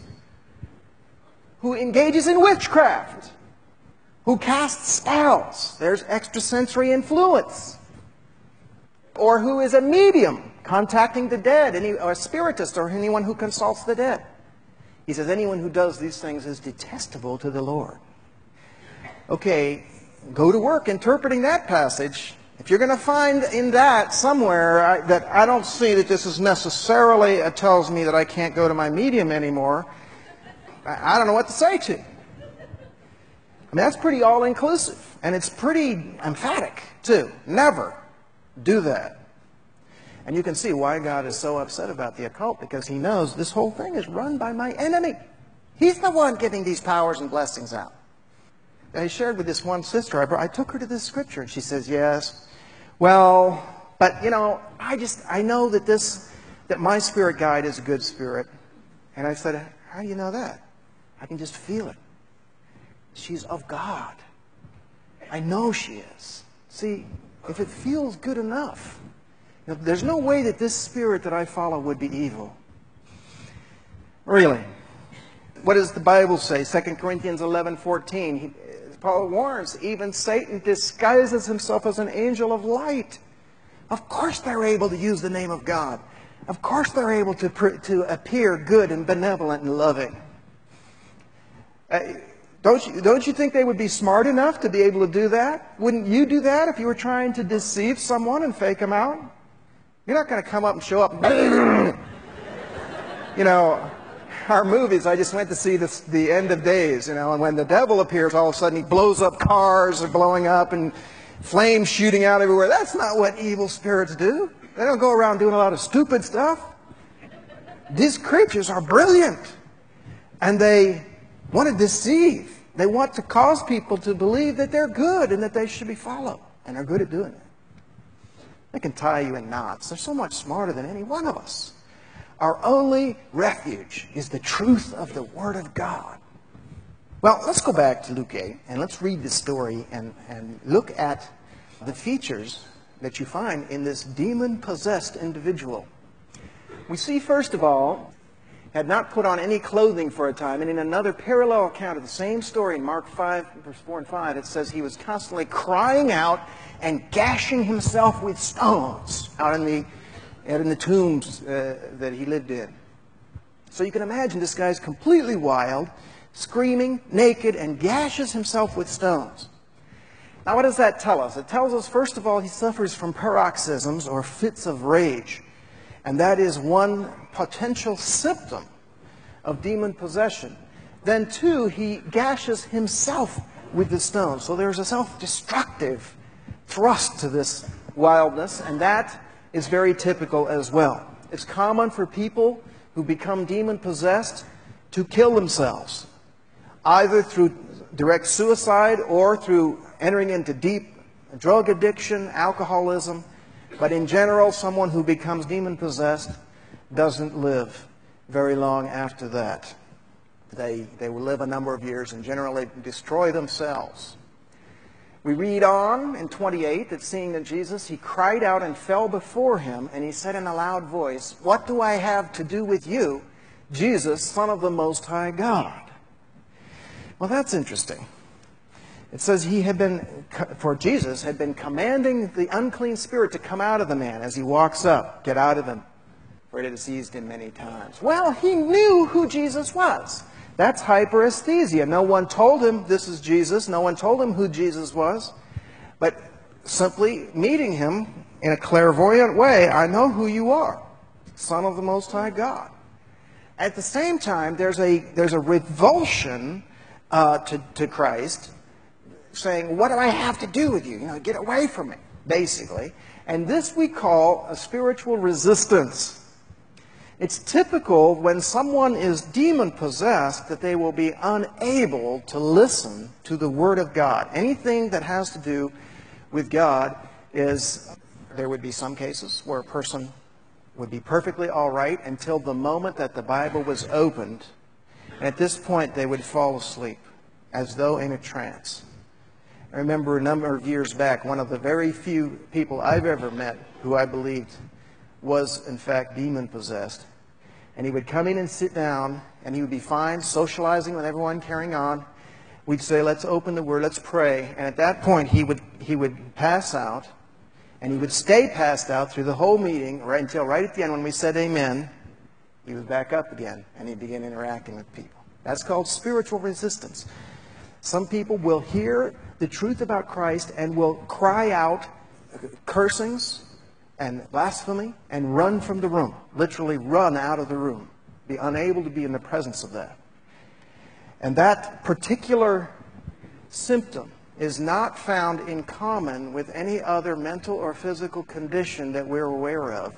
Who engages in witchcraft. Who casts spells. There's extrasensory influence. Or who is a medium, contacting the dead, or a spiritist, or anyone who consults the dead. He says anyone who does these things is detestable to the Lord. Okay, go to work interpreting that passage. If you're going to find in that somewhere that I don't see that this is necessarily tells me that I can't go to my medium anymore, I don't know what to say to you. I mean, that's pretty all-inclusive. And it's pretty emphatic, too. Never do that. And you can see why God is so upset about the occult, because he knows this whole thing is run by my enemy. He's the one giving these powers and blessings out. I shared with this one sister, I took her to this scripture, and she says, yes, well, but, I know that my spirit guide is a good spirit. And I said, how do you know that? I can just feel it. She's of God. I know she is. See, if it feels good enough, there's no way that this spirit that I follow would be evil. Really. What does the Bible say? 2 Corinthians 11:14. Paul warns, even Satan disguises himself as an angel of light. Of course they're able to use the name of God. Of course they're able to appear good and benevolent and loving. Don't you think they would be smart enough to be able to do that? Wouldn't you do that if you were trying to deceive someone and fake them out? You're not going to come up and show up. Our movies, I just went to see the End of Days, and when the devil appears, all of a sudden he blows up cars are blowing up and flames shooting out everywhere. That's not what evil spirits do. They don't go around doing a lot of stupid stuff. These creatures are brilliant. And they want to deceive. They want to cause people to believe that they're good and that they should be followed. And they're good at doing it. They can tie you in knots. They're so much smarter than any one of us. Our only refuge is the truth of the Word of God. Well, let's go back to Luke 8 and let's read this story and look at the features that you find in this demon-possessed individual. We see, first of all, had not put on any clothing for a time. And in another parallel account of the same story in Mark 5, verse 4 and 5, it says he was constantly crying out and gashing himself with stones out in the tombs that he lived in. So you can imagine this guy's completely wild, screaming, naked, and gashes himself with stones. Now what does that tell us? It tells us, first of all, he suffers from paroxysms or fits of rage. And that is one potential symptom of demon possession. Then, two, he gashes himself with the stone. So there's a self-destructive thrust to this wildness, and that is very typical as well. It's common for people who become demon-possessed to kill themselves, either through direct suicide or through entering into deep drug addiction, alcoholism. But in general, someone who becomes demon-possessed doesn't live very long after that. They will live a number of years and generally destroy themselves. We read on in 28 that seeing that Jesus, he cried out and fell before him, and he said in a loud voice, "What do I have to do with you, Jesus, Son of the Most High God?" Well, that's interesting. It says Jesus had been commanding the unclean spirit to come out of the man as he walks up. Get out of him, for it had seized him many times. Well, he knew who Jesus was. That's hyperesthesia. No one told him this is Jesus. No one told him who Jesus was. But simply meeting him in a clairvoyant way, I know who you are, Son of the Most High God. At the same time, there's a revulsion to Christ, saying, "What do I have to do with you? Get away from me," basically. And this we call a spiritual resistance. It's typical when someone is demon-possessed that they will be unable to listen to the Word of God. Anything that has to do with God there would be some cases where a person would be perfectly all right until the moment that the Bible was opened. And at this point, they would fall asleep as though in a trance. I remember a number of years back, one of the very few people I've ever met who I believed was, in fact, demon-possessed. And he would come in and sit down, and he would be fine, socializing with everyone, carrying on. We'd say, "Let's open the Word, let's pray." And at that point, he would pass out, and he would stay passed out through the whole meeting until right at the end when we said amen. He was back up again, and he'd begin interacting with people. That's called spiritual resistance. Some people will hear the truth about Christ and will cry out cursings and blasphemy and run from the room. Literally run out of the room. Be unable to be in the presence of that. And that particular symptom is not found in common with any other mental or physical condition that we're aware of,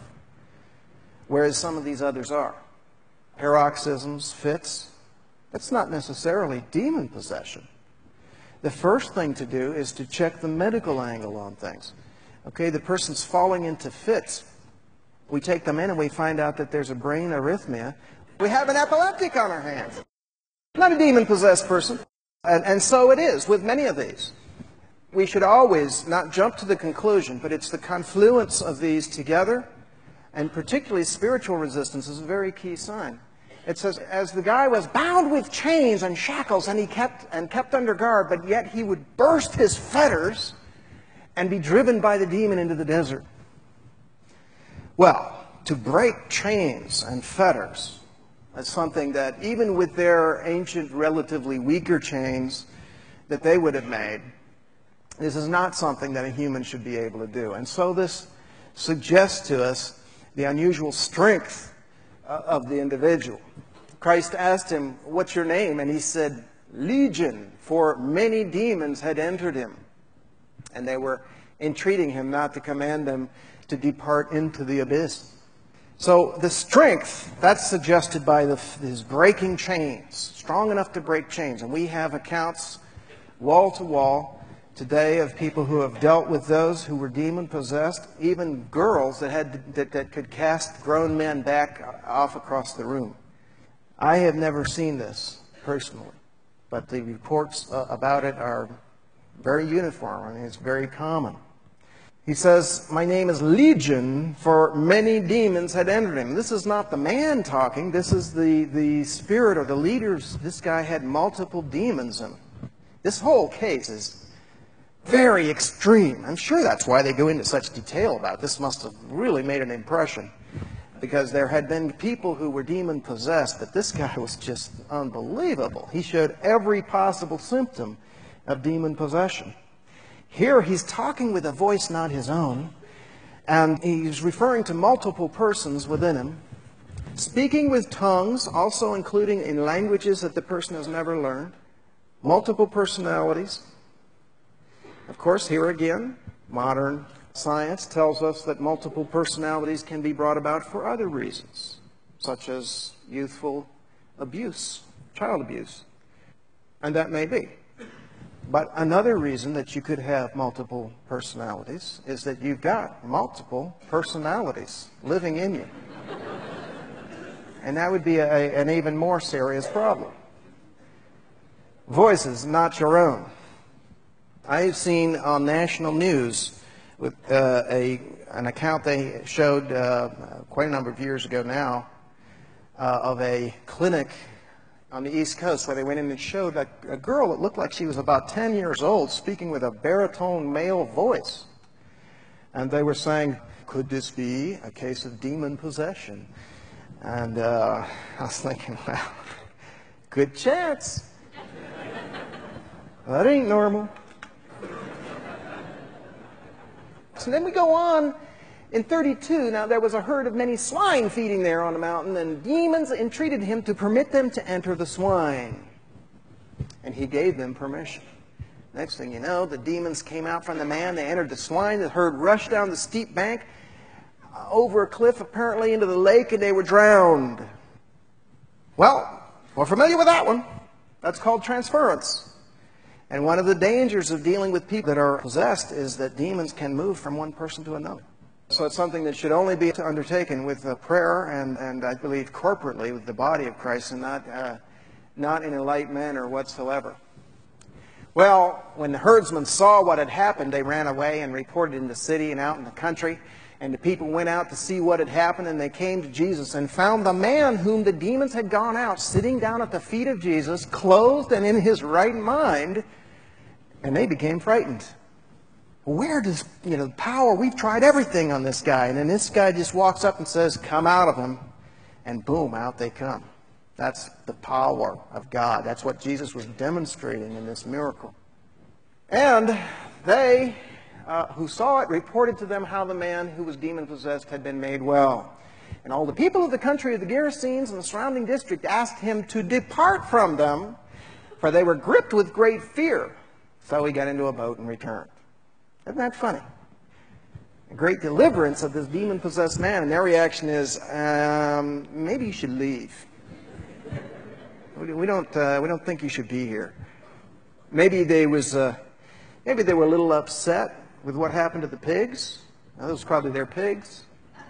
whereas some of these others are. Paroxysms, fits, that's not necessarily demon possession. The first thing to do is to check the medical angle on things. Okay, the person's falling into fits. We take them in and we find out that there's a brain arrhythmia. We have an epileptic on our hands. Not a demon-possessed person. And so it is with many of these. We should always not jump to the conclusion, but it's the confluence of these together, and particularly spiritual resistance is a very key sign. It says, as the guy was bound with chains and shackles, and he kept under guard, but yet he would burst his fetters and be driven by the demon into the desert. Well, to break chains and fetters is something that even with their ancient, relatively weaker chains that they would have made, this is not something that a human should be able to do. And so this suggests to us the unusual strength of the individual. Christ asked him, "What's your name?" And he said, "Legion," for many demons had entered him. And they were entreating him not to command them to depart into the abyss. So the strength, that's suggested by his breaking chains, strong enough to break chains. And we have accounts wall to wall today of people who have dealt with those who were demon-possessed, even girls that could cast grown men back off across the room. I have never seen this personally, but the reports about it are very uniform, and it's very common. He says, my name is Legion, for many demons had entered him. This is not the man talking. This is the spirit or the leaders. This guy had multiple demons in him. This whole case is very extreme. I'm sure that's why they go into such detail about it. This must have really made an impression, because there had been people who were demon-possessed, but this guy was just unbelievable. He showed every possible symptom of demon possession. Here he's talking with a voice not his own, and he's referring to multiple persons within him, speaking with tongues, also including in languages that the person has never learned, multiple personalities. Of course, here again, modern science tells us that multiple personalities can be brought about for other reasons, such as youthful abuse, child abuse, and that may be. But another reason that you could have multiple personalities is that you've got multiple personalities living in you. And that would be an even more serious problem. Voices not your own. I've seen on national news with an account they showed quite a number of years ago now of a clinic on the East Coast where they went in and showed a girl that looked like she was about 10 years old speaking with a baritone male voice. And they were saying, could this be a case of demon possession? And I was thinking, well, good chance. That ain't normal. So then we go on. In 32, now there was a herd of many swine feeding there on the mountain, and demons entreated him to permit them to enter the swine. And he gave them permission. Next thing you know, the demons came out from the man. They entered the swine. The herd rushed down the steep bank, over a cliff apparently into the lake, and they were drowned. Well, we're familiar with that one. That's called transference. And one of the dangers of dealing with people that are possessed is that demons can move from one person to another. So it's something that should only be undertaken with prayer and I believe corporately with the body of Christ, and not in a light manner whatsoever. Well, when the herdsmen saw what had happened, they ran away and reported in the city and out in the country. And the people went out to see what had happened, and they came to Jesus and found the man whom the demons had gone out sitting down at the feet of Jesus, clothed and in his right mind, and they became frightened. Where does, power? We've tried everything on this guy. And then this guy just walks up and says, come out of him. And boom, out they come. That's the power of God. That's what Jesus was demonstrating in this miracle. And they who saw it reported to them how the man who was demon-possessed had been made well. And all the people of the country of the Gerasenes and the surrounding district asked him to depart from them, for they were gripped with great fear. So he got into a boat and returned. Isn't that funny? A great deliverance of this demon-possessed man, and their reaction is, maybe you should leave. We don't think you should be here. Maybe they were a little upset with what happened to the pigs. Now, those were probably their pigs.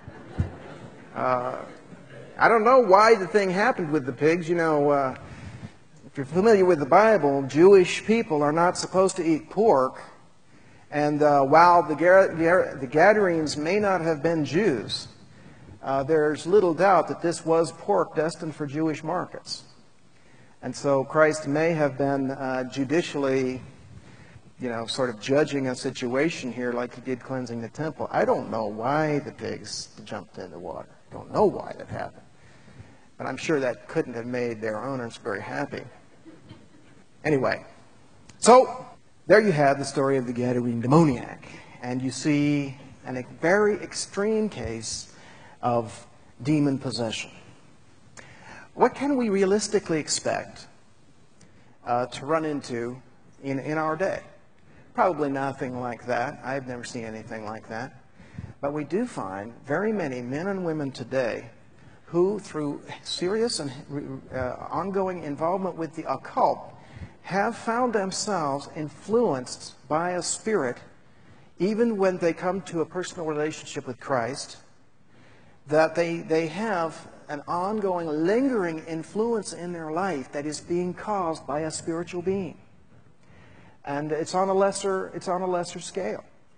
I don't know why the thing happened with the pigs. If you're familiar with the Bible, Jewish people are not supposed to eat pork. And while the Gadarenes may not have been Jews, there's little doubt that this was pork destined for Jewish markets. And so Christ may have been judicially, sort of judging a situation here like he did cleansing the temple. I don't know why the pigs jumped in the water. I don't know why that happened. But I'm sure that couldn't have made their owners very happy. Anyway, so there you have the story of the Gadarene demoniac. And you see a very extreme case of demon possession. What can we realistically expect to run into in our day? Probably nothing like that. I've never seen anything like that. But we do find very many men and women today who, through serious and ongoing involvement with the occult, have found themselves influenced by a spirit, even when they come to a personal relationship with Christ, that they have an ongoing, lingering influence in their life that is being caused by a spiritual being. And it's on a lesser scale.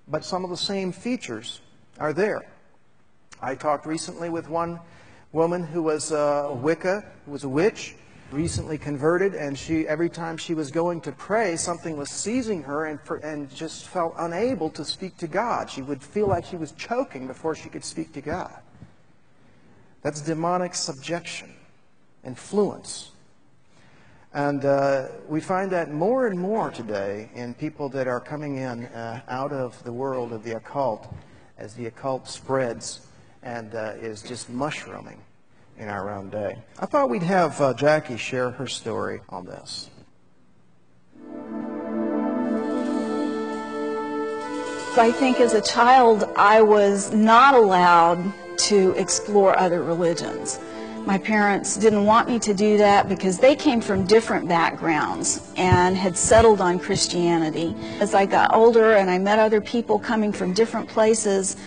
but some of the same features are there. I talked recently with one woman who was a Wicca, who was a witch, recently converted, and every time she was going to pray, something was seizing her and just felt unable to speak to God. She would feel like she was choking before she could speak to God. That's demonic subjection, influence. And we find that more and more today in people that are coming in out of the world of the occult as the occult spreads and is just mushrooming in our own day. I thought we'd have Jackie share her story on this.
I think as a child I was not allowed to explore other religions. My parents didn't want me to do that because they came from different backgrounds and had settled on Christianity. As I got older and I met other people coming from different places,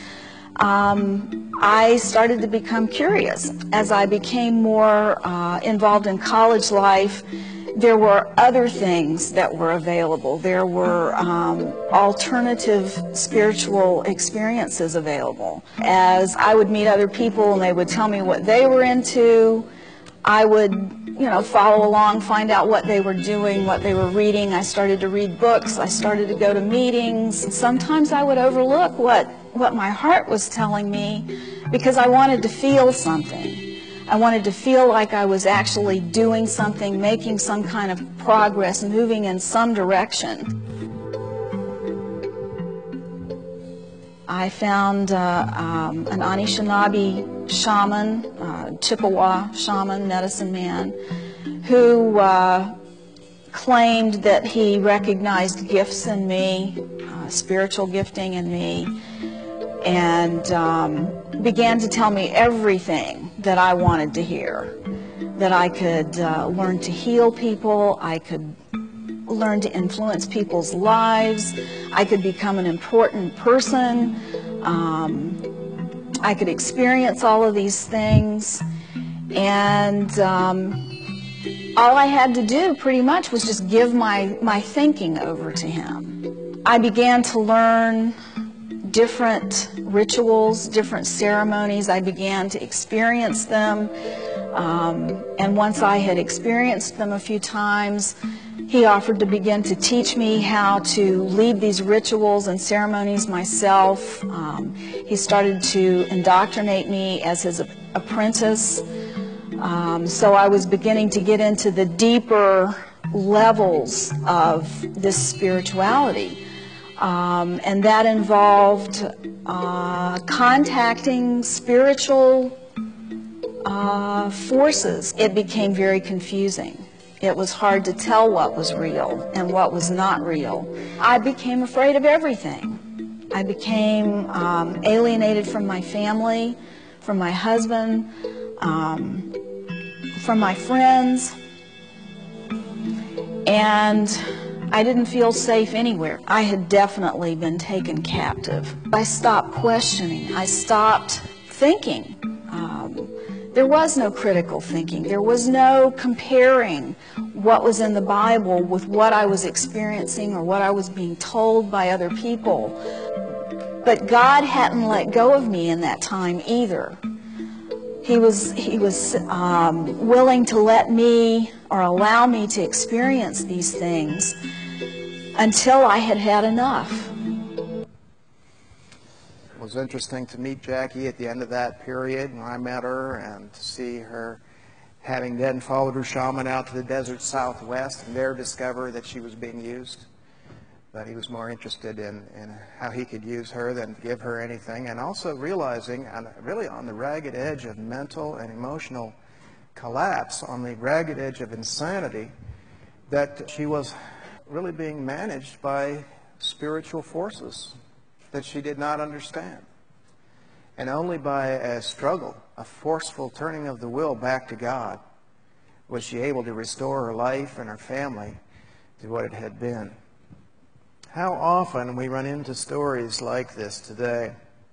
I started to become curious. As I became more involved in college life, there were other things that were available. There were alternative spiritual experiences available. As I would meet other people and they would tell me what they were into, I would follow along, find out what they were doing, what they were reading. I started to read books. I started to go to meetings. Sometimes I would overlook what my heart was telling me because I wanted to feel something. I wanted to feel like I was actually doing something, making some kind of progress, moving in some direction. I found an Anishinaabe shaman, Chippewa shaman, medicine man, who claimed that he recognized gifts in me, spiritual gifting in me, and began to tell me everything that I wanted to hear, that I could learn to heal people, I could learn to influence people's lives, I could become an important person, I could experience all of these things, and all I had to do pretty much was just give my thinking over to him. I began to learn different rituals, different ceremonies. I began to experience them, and once I had experienced them a few times, he offered to begin to teach me how to lead these rituals and ceremonies myself. He started to indoctrinate me as his apprentice, so I was beginning to get into the deeper levels of this spirituality. And that involved contacting spiritual forces. It became very confusing. It was hard to tell what was real and what was not real. I became afraid of everything. I became alienated from my family, from my husband, from my friends, and I didn't feel safe anywhere. I had definitely been taken captive. I stopped questioning. I stopped thinking. There was no critical thinking. There was no comparing what was in the Bible with what I was experiencing or what I was being told by other people. But God hadn't let go of me in that time either. He was willing to let me or allow me to experience these things until I had had enough.
It was interesting to meet Jackie at the end of that period when I met her, and to see her having then followed her shaman out to the desert southwest and there discover that she was being used. But he was more interested in how he could use her than give her anything, and also realizing, really on the ragged edge of mental and emotional collapse, on the ragged edge of insanity, that she was really being managed by spiritual forces that she did not understand. And only by a struggle, a forceful turning of the will back to God, was she able to restore her life and her family to what it had been. How often we run into stories like this today.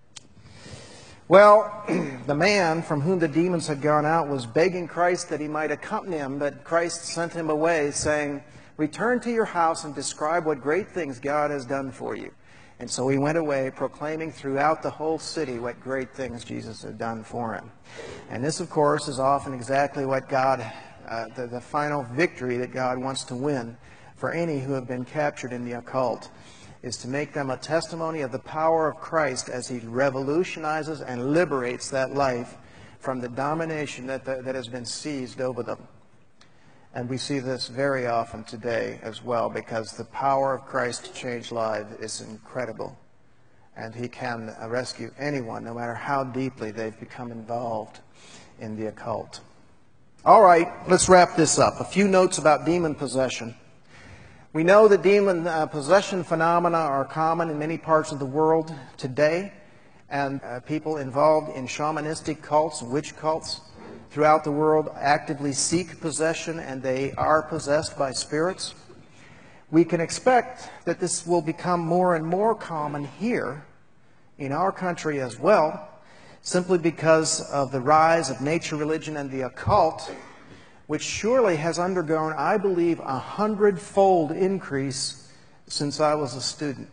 Well, the man from whom the demons had gone out was begging Christ that he might accompany him, but Christ sent him away, saying, "Return to your house and describe what great things God has done for you." And so he went away proclaiming throughout the whole city what great things Jesus had done for him. And this, of course, is often exactly what God, the final victory that God wants to win for any who have been captured in the occult, is to make them a testimony of the power of Christ as he revolutionizes and liberates that life from the domination that has been seized over them. And we see this very often today as well, because the power of Christ to change lives is incredible. And he can rescue anyone, no matter how deeply they've become involved in the occult. All right, let's wrap this up. A few notes about demon possession. We know that demon possession phenomena are common in many parts of the world today, and people involved in shamanistic cults and witch cults throughout the world actively seek possession, and they are possessed by spirits. We can expect that this will become more and more common here in our country as well, simply because of the rise of nature religion and the occult, which surely has undergone, I believe, 100-fold increase since I was a student.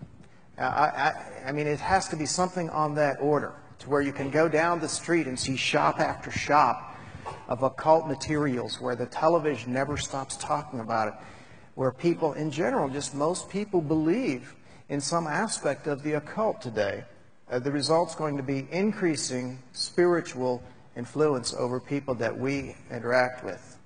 I mean, it has to be something on that order, to where you can go down the street and see shop after shop of occult materials, where the television never stops talking about it, where people in general, just most people, believe in some aspect of the occult today. The result's going to be increasing spiritual influence over people that we interact with.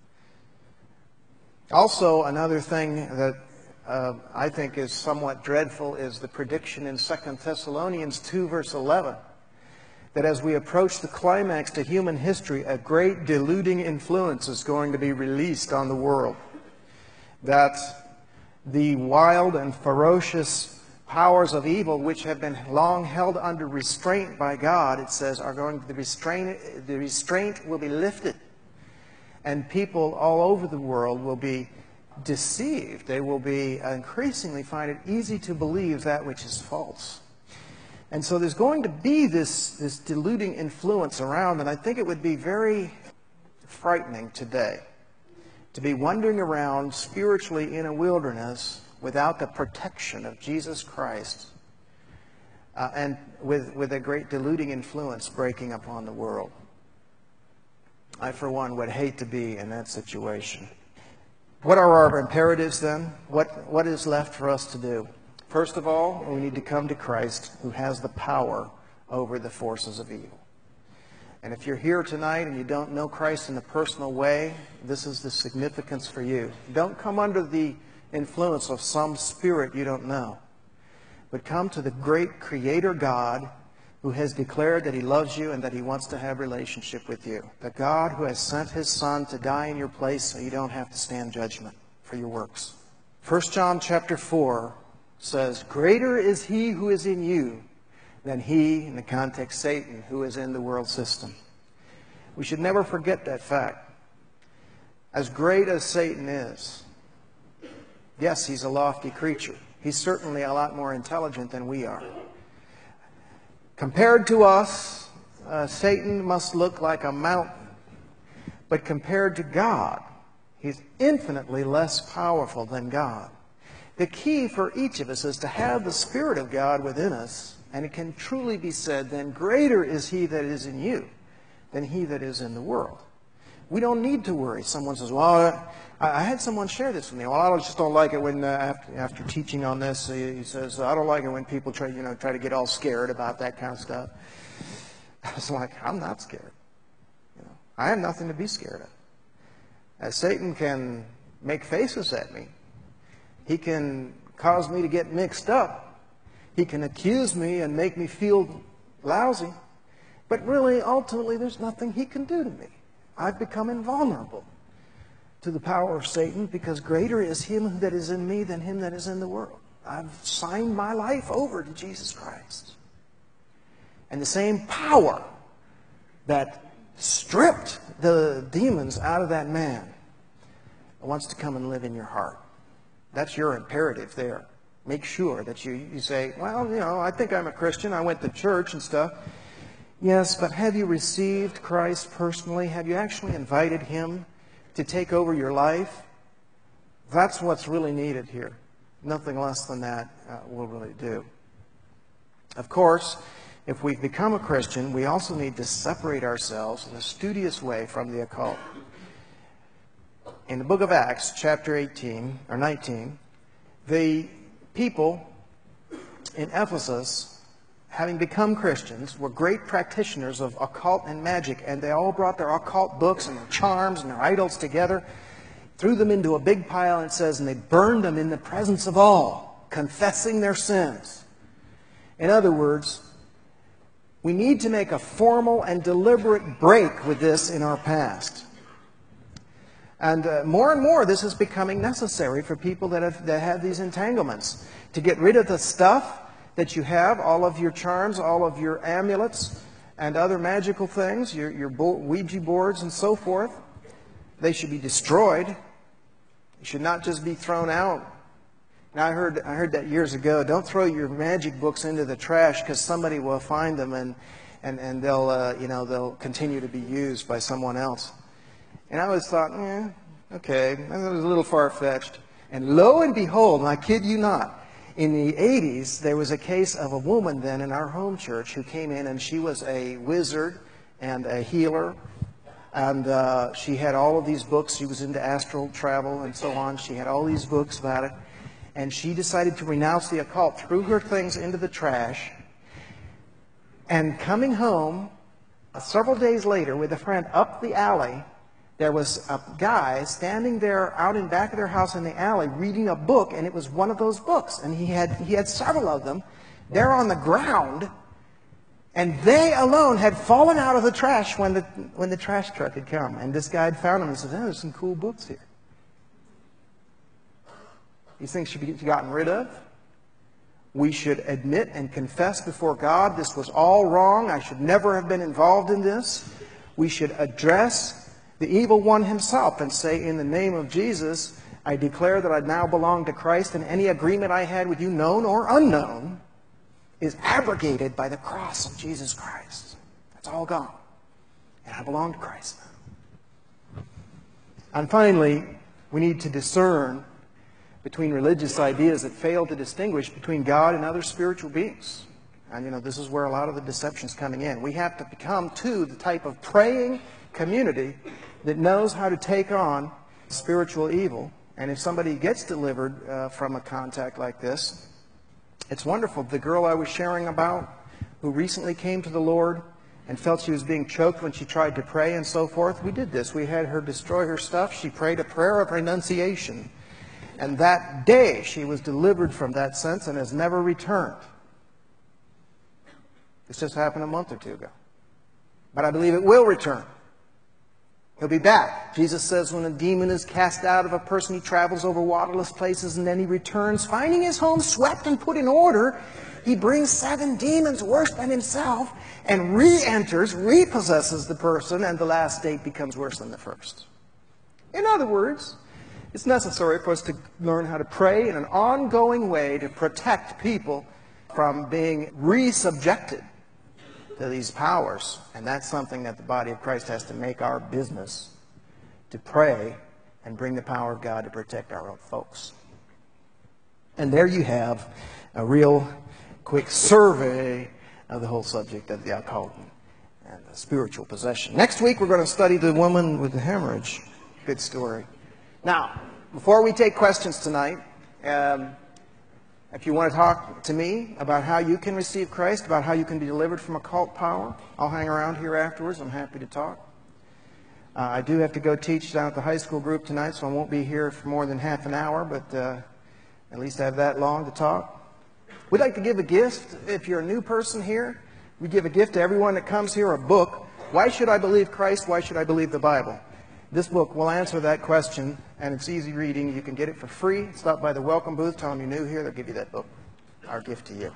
Also, another thing that I think is somewhat dreadful is the prediction in 2 Thessalonians 2, verse 11, that as we approach the climax to human history, a great deluding influence is going to be released on the world. That the wild and ferocious powers of evil, which have been long held under restraint by God, it says, the restraint will be lifted. And people all over the world will be deceived. They will be increasingly find it easy to believe that which is false. And so there's going to be this deluding influence around, and I think it would be very frightening today to be wandering around spiritually in a wilderness without the protection of Jesus Christ, and with a great deluding influence breaking upon the world. I, for one, would hate to be in that situation. What are our imperatives then? What is left for us to do? First of all, we need to come to Christ, who has the power over the forces of evil. And if you're here tonight and you don't know Christ in a personal way, this is the significance for you. Don't come under the influence of some spirit you don't know, but come to the great Creator God, who has declared that He loves you and that He wants to have a relationship with you. The God who has sent His Son to die in your place so you don't have to stand judgment for your works. 1 John chapter 4 says, "Greater is He who is in you than he," in the context Satan, "who is in the world system." We should never forget that fact. As great as Satan is, yes, he's a lofty creature. He's certainly a lot more intelligent than we are. Compared to us, Satan must look like a mountain. But compared to God, he's infinitely less powerful than God. The key for each of us is to have the Spirit of God within us, and it can truly be said, then greater is He that is in you than he that is in the world. We don't need to worry. Someone says, well, I had someone share this with me. Well, I just don't like it when, after teaching on this, he says, I don't like it when people try to get all scared about that kind of stuff. I was like, I'm not scared. I have nothing to be scared of. As Satan can make faces at me. He can cause me to get mixed up. He can accuse me and make me feel lousy. But really, ultimately, there's nothing he can do to me. I've become invulnerable to the power of Satan, because greater is him that is in me than him that is in the world. I've signed my life over to Jesus Christ. And the same power that stripped the demons out of that man wants to come and live in your heart. That's your imperative there. Make sure that you say, well, I think I'm a Christian. I went to church and stuff. Yes, but have you received Christ personally? Have you actually invited Him to take over your life? That's what's really needed here. Nothing less than that will really do. Of course, if we've become a Christian, we also need to separate ourselves in a studious way from the occult. In the book of Acts, chapter 18 or 19, the people in Ephesus, having become Christians, were great practitioners of occult and magic, and they all brought their occult books and their charms and their idols together, threw them into a big pile, and it says, and they burned them in the presence of all, confessing their sins. In other words, we need to make a formal and deliberate break with this in our past. And more, this is becoming necessary for people that have these entanglements. To get rid of the stuff that you have, all of your charms, all of your amulets, and other magical things, your Ouija boards and so forth, they should be destroyed. They should not just be thrown out. Now, I heard that years ago. Don't throw your magic books into the trash because somebody will find them and they'll continue to be used by someone else. And I always thought, okay, that was a little far-fetched. And lo and behold, and I kid you not, in the 80s, there was a case of a woman then in our home church who came in, and she was a wizard and a healer. And she had all of these books. She was into astral travel and so on. She had all these books about it. And she decided to renounce the occult, threw her things into the trash. And coming home, several days later, with a friend up the alley, there was a guy standing there out in back of their house in the alley reading a book, and it was one of those books. And he had several of them. They're on the ground, and they alone had fallen out of the trash when the trash truck had come. And this guy had found them and said, there's some cool books here. These things should be gotten rid of. We should admit and confess before God this was all wrong. I should never have been involved in this. We should address the evil one himself and say, in the name of Jesus, I declare that I now belong to Christ, and any agreement I had with you, known or unknown, is abrogated by the cross of Jesus Christ. That's all gone. And I belong to Christ now. And finally, we need to discern between religious ideas that fail to distinguish between God and other spiritual beings. And, this is where a lot of the deception's coming in. We have to become, too, the type of praying community that knows how to take on spiritual evil. And if somebody gets delivered from a contact like this, it's wonderful. The girl I was sharing about, who recently came to the Lord and felt she was being choked when she tried to pray and so forth, we did this. We had her destroy her stuff. She prayed a prayer of renunciation. And that day, she was delivered from that sense and has never returned. This just happened a month or two ago. But I believe it will return. He'll be back. Jesus says when a demon is cast out of a person, he travels over waterless places, and then he returns, finding his home swept and put in order. He brings 7 demons worse than himself and re-enters, repossesses the person, and the last state becomes worse than the first. In other words, it's necessary for us to learn how to pray in an ongoing way to protect people from being re-subjected to these powers. And that's something that the body of Christ has to make our business, to pray and bring the power of God to protect our own folks. And there you have a real quick survey of the whole subject of the occult and the spiritual possession. Next week we're going to study the woman with the hemorrhage. Good story. Now, before we take questions tonight, if you want to talk to me about how you can receive Christ, about how you can be delivered from occult power, I'll hang around here afterwards. I'm happy to talk. I do have to go teach down at the high school group tonight, so I won't be here for more than half an hour, but at least I have that long to talk. We'd like to give a gift. If you're a new person here, we give a gift to everyone that comes here, a book. Why should I believe Christ? Why should I believe the Bible? This book will answer that question, and it's easy reading. You can get it for free. Stop by the welcome booth. Tell them you're new here. They'll give you that book. Our gift to you.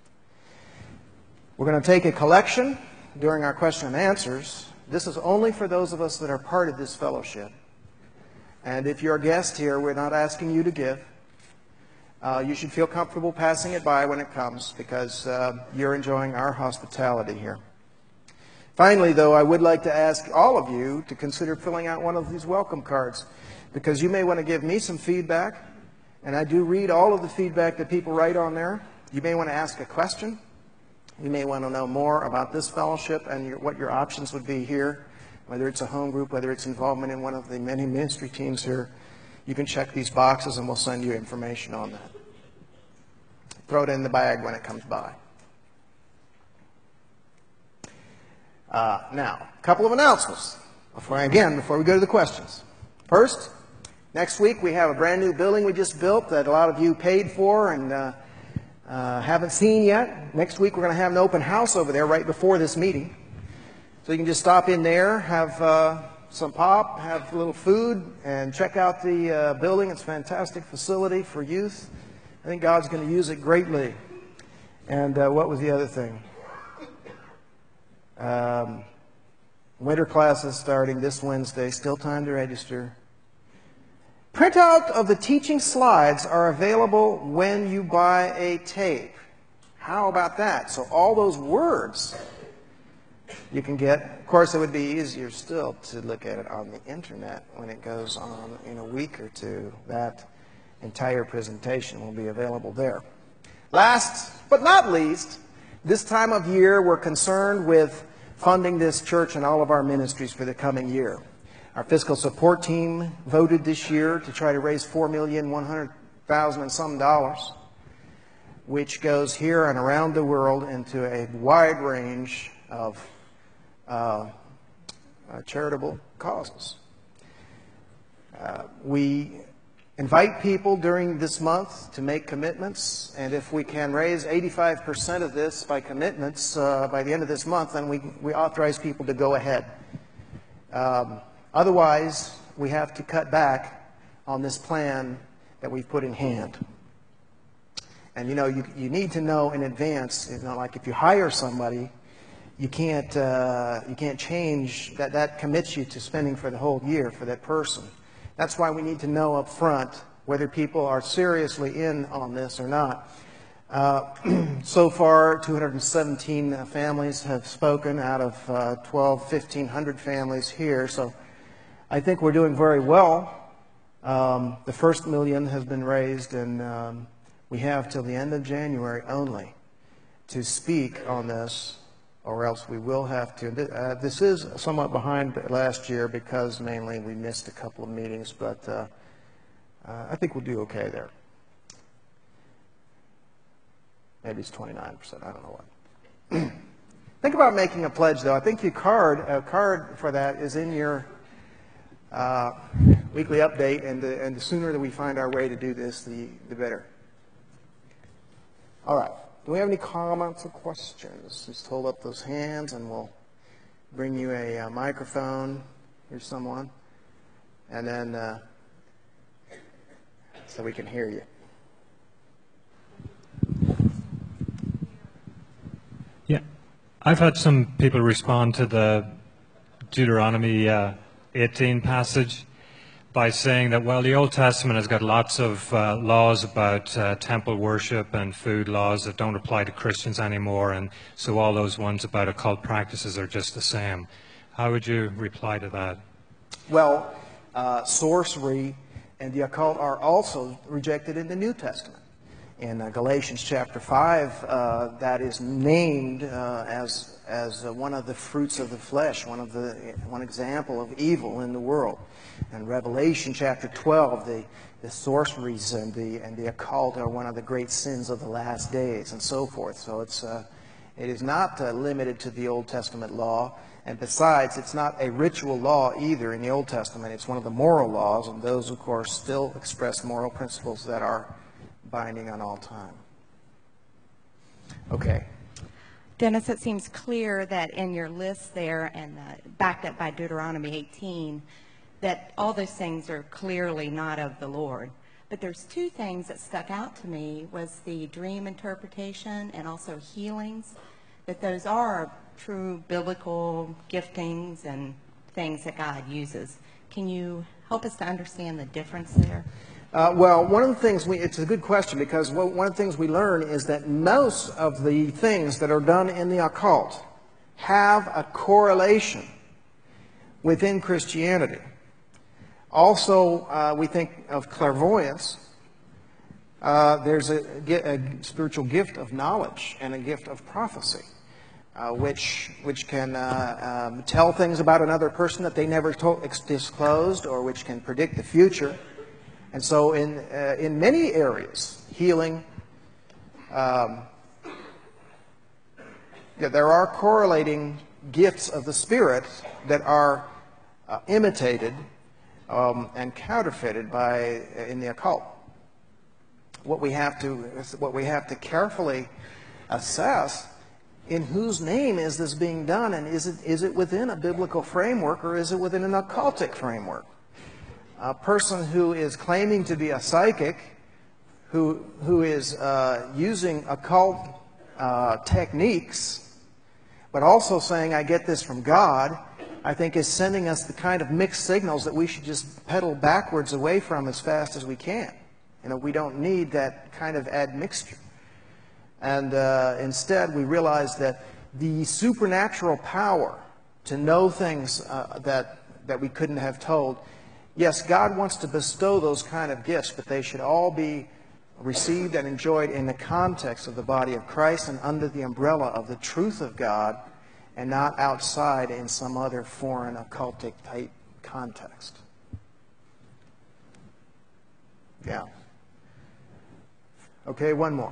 We're going to take a collection during our question and answers. This is only for those of us that are part of this fellowship. And if you're a guest here, we're not asking you to give. You should feel comfortable passing it by when it comes, because you're enjoying our hospitality here. Finally, though, I would like to ask all of you to consider filling out one of these welcome cards, because you may want to give me some feedback And I do read all of the feedback that people write on there. You may want to ask a question. You may want to know more about this fellowship and what your options would be here, whether it's a home group, whether it's involvement in one of the many ministry teams here. You can check these boxes and we'll send you information on that. Throw it in the bag when it comes by. Now, a couple of announcements before we go to the questions. First, next week we have a brand new building we just built that a lot of you paid for and haven't seen yet. Next week we're going to have an open house over there right before this meeting. So you can just stop in there, have some pop, have a little food, and check out the building. It's a fantastic facility for youth. I think God's going to use it greatly. And what was the other thing? Winter classes starting this Wednesday. Still time to register. Printout of the teaching slides are available when you buy a tape. How about that? So all those words you can get. Of course, it would be easier still to look at it on the internet when it goes on in a week or two. That entire presentation will be available there. Last but not least, this time of year we're concerned with funding this church and all of our ministries for the coming year. Our fiscal support team voted this year to try to raise $4,100,000 and some dollars, which goes here and around the world into a wide range of charitable causes. We invite people during this month to make commitments, and if we can raise 85% of this by commitments by the end of this month, then we authorize people to go ahead. Otherwise, we have to cut back on this plan that we've put in hand. And you need to know in advance. Like if you hire somebody, you can't change that. That commits you to spending for the whole year for that person. That's why we need to know up front whether people are seriously in on this or not. So far, 217 families have spoken out of 1,500 families here. So I think we're doing very well. The first $1 million has been raised, and we have till the end of January only to speak on this, or else we will have to. This is somewhat behind last year because mainly we missed a couple of meetings, but I think we'll do okay there. Maybe it's 29%. I don't know what. Think about making a pledge, though. I think a card for that is in your weekly update, and the sooner that we find our way to do this, the better. All right. Do we have any comments or questions? Just hold up those hands, and we'll bring you a microphone. Here's someone. And then so we can hear you.
Yeah. I've had some people respond to the Deuteronomy 18 passage by saying that, well, the Old Testament has got lots of laws about temple worship and food laws that don't apply to Christians anymore, and so all those ones about occult practices are just the same. How would you reply to that?
Well, sorcery and the occult are also rejected in the New Testament. In Galatians chapter 5, that is named as one of the fruits of the flesh, one example of evil in the world. And Revelation chapter 12, the sorceries and the occult are one of the great sins of the last days, and so forth. So it is not limited to the Old Testament law. And besides, it's not a ritual law either in the Old Testament. It's one of the moral laws, and those, of course, still express moral principles that are binding on all time. Okay.
Dennis, it seems clear that in your list there, and backed up by Deuteronomy 18, that all those things are clearly not of the Lord. But there's two things that stuck out to me, was the dream interpretation and also healings, that those are true biblical giftings and things that God uses. Can you help us to understand the difference there?
Well, one of the things it's a good question, because one of the things we learn is that most of the things that are done in the occult have a correlation within Christianity. Also, we think of clairvoyance, There's a spiritual gift of knowledge and a gift of prophecy, which can tell things about another person that they never disclosed, or which can predict the future. And so in many areas, healing, there are correlating gifts of the Spirit that are imitated and counterfeited in the occult. What we have to carefully assess, in whose name is this being done, and is it within a biblical framework, or is it within an occultic framework? A person who is claiming to be a psychic, who is using occult techniques, but also saying, I get this from God, I think is sending us the kind of mixed signals that we should just pedal backwards away from as fast as we can. We don't need that kind of admixture. And instead, we realize that the supernatural power to know things that we couldn't have told, yes, God wants to bestow those kind of gifts, but they should all be received and enjoyed in the context of the body of Christ and under the umbrella of the truth of God, and not outside in some other foreign occultic type context. Yeah. Okay, one more.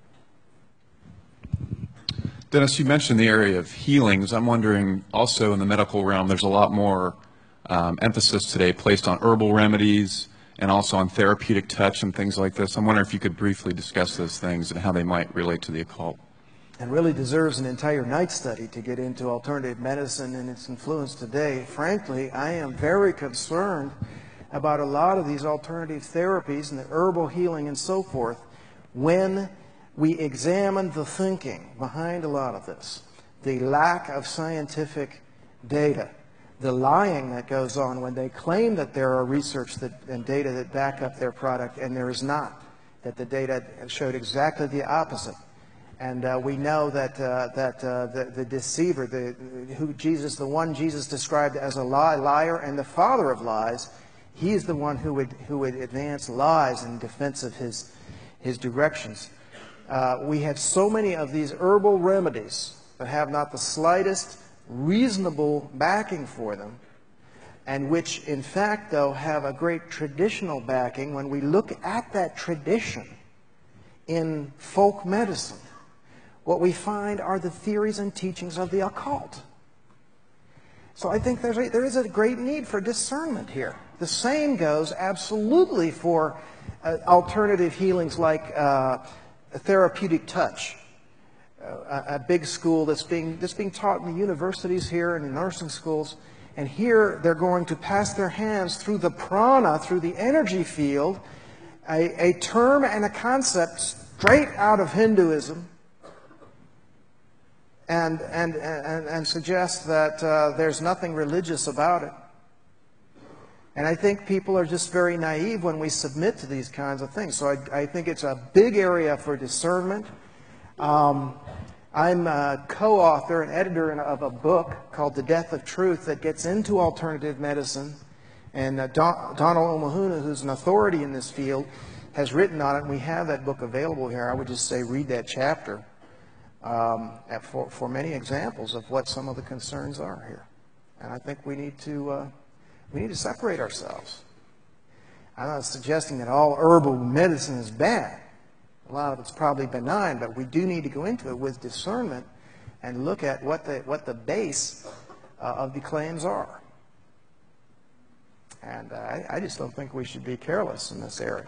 Dennis, you mentioned the area of healings. I'm wondering also in the medical realm, there's a lot more emphasis today placed on herbal remedies and also on therapeutic touch and things like this. I'm wondering if you could briefly discuss those things and how they might relate to the occult.
And really deserves an entire night study to get into alternative medicine and its influence today. Frankly, I am very concerned about a lot of these alternative therapies and the herbal healing and so forth when we examine the thinking behind a lot of this, the lack of scientific data, the lying that goes on when they claim that there are research and data that back up their product, and there is not, that the data showed exactly the opposite. And we know that the deceiver, the one Jesus described as a liar and the father of lies, he is the one who would advance lies in defense of his directions. We have so many of these herbal remedies that have not the slightest reasonable backing for them, and which in fact though have a great traditional backing when we look at that tradition in folk medicine. What we find are the theories and teachings of the occult. So I think there is a great need for discernment here. The same goes absolutely for alternative healings like therapeutic touch. A big school that's being taught in the universities here and in nursing schools. And here they're going to pass their hands through the prana, through the energy field, a term and a concept straight out of Hinduism, and suggest that there's nothing religious about it. And I think people are just very naive when we submit to these kinds of things. So I think it's a big area for discernment. I'm a co-author and editor of a book called The Death of Truth that gets into alternative medicine. And Donald O'Mahuna, who's an authority in this field, has written on it. And we have that book available here. I would just say read that chapter for many examples of what some of the concerns are here. And I think we need to separate ourselves. I'm not suggesting that all herbal medicine is bad. A lot of it's probably benign, but we do need to go into it with discernment and look at what the base of the claims are. And I just don't think we should be careless in this area.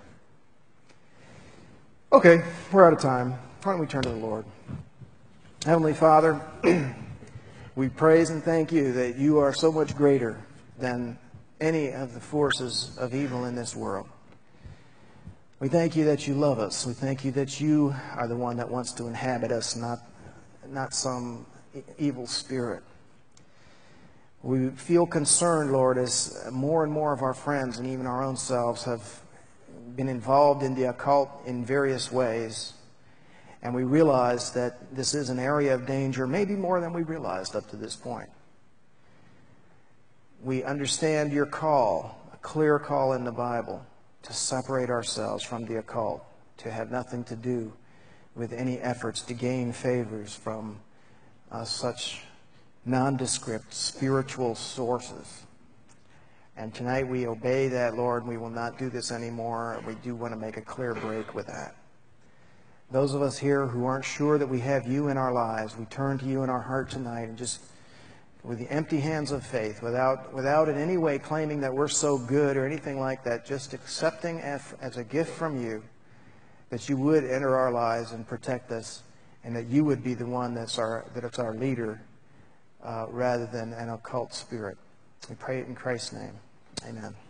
Okay, we're out of time. Why don't we turn to the Lord? Heavenly Father, we praise and thank you that you are so much greater than any of the forces of evil in this world. We thank you that you love us. We thank you that you are the one that wants to inhabit us, not some evil spirit. We feel concerned, Lord, as more and more of our friends and even our own selves have been involved in the occult in various ways. And we realize that this is an area of danger, maybe more than we realized up to this point. We understand your call, a clear call in the Bible, to separate ourselves from the occult. to have nothing to do with any efforts to gain favors from such nondescript spiritual sources. And tonight we obey that, Lord, and we will not do this anymore. We do want to make a clear break with that. Those of us here who aren't sure that we have you in our lives, we turn to you in our heart tonight, and just with the empty hands of faith, without in any way claiming that we're so good or anything like that, just accepting as a gift from you that you would enter our lives and protect us, and that you would be the one that's our leader rather than an occult spirit. We pray it in Christ's name. Amen.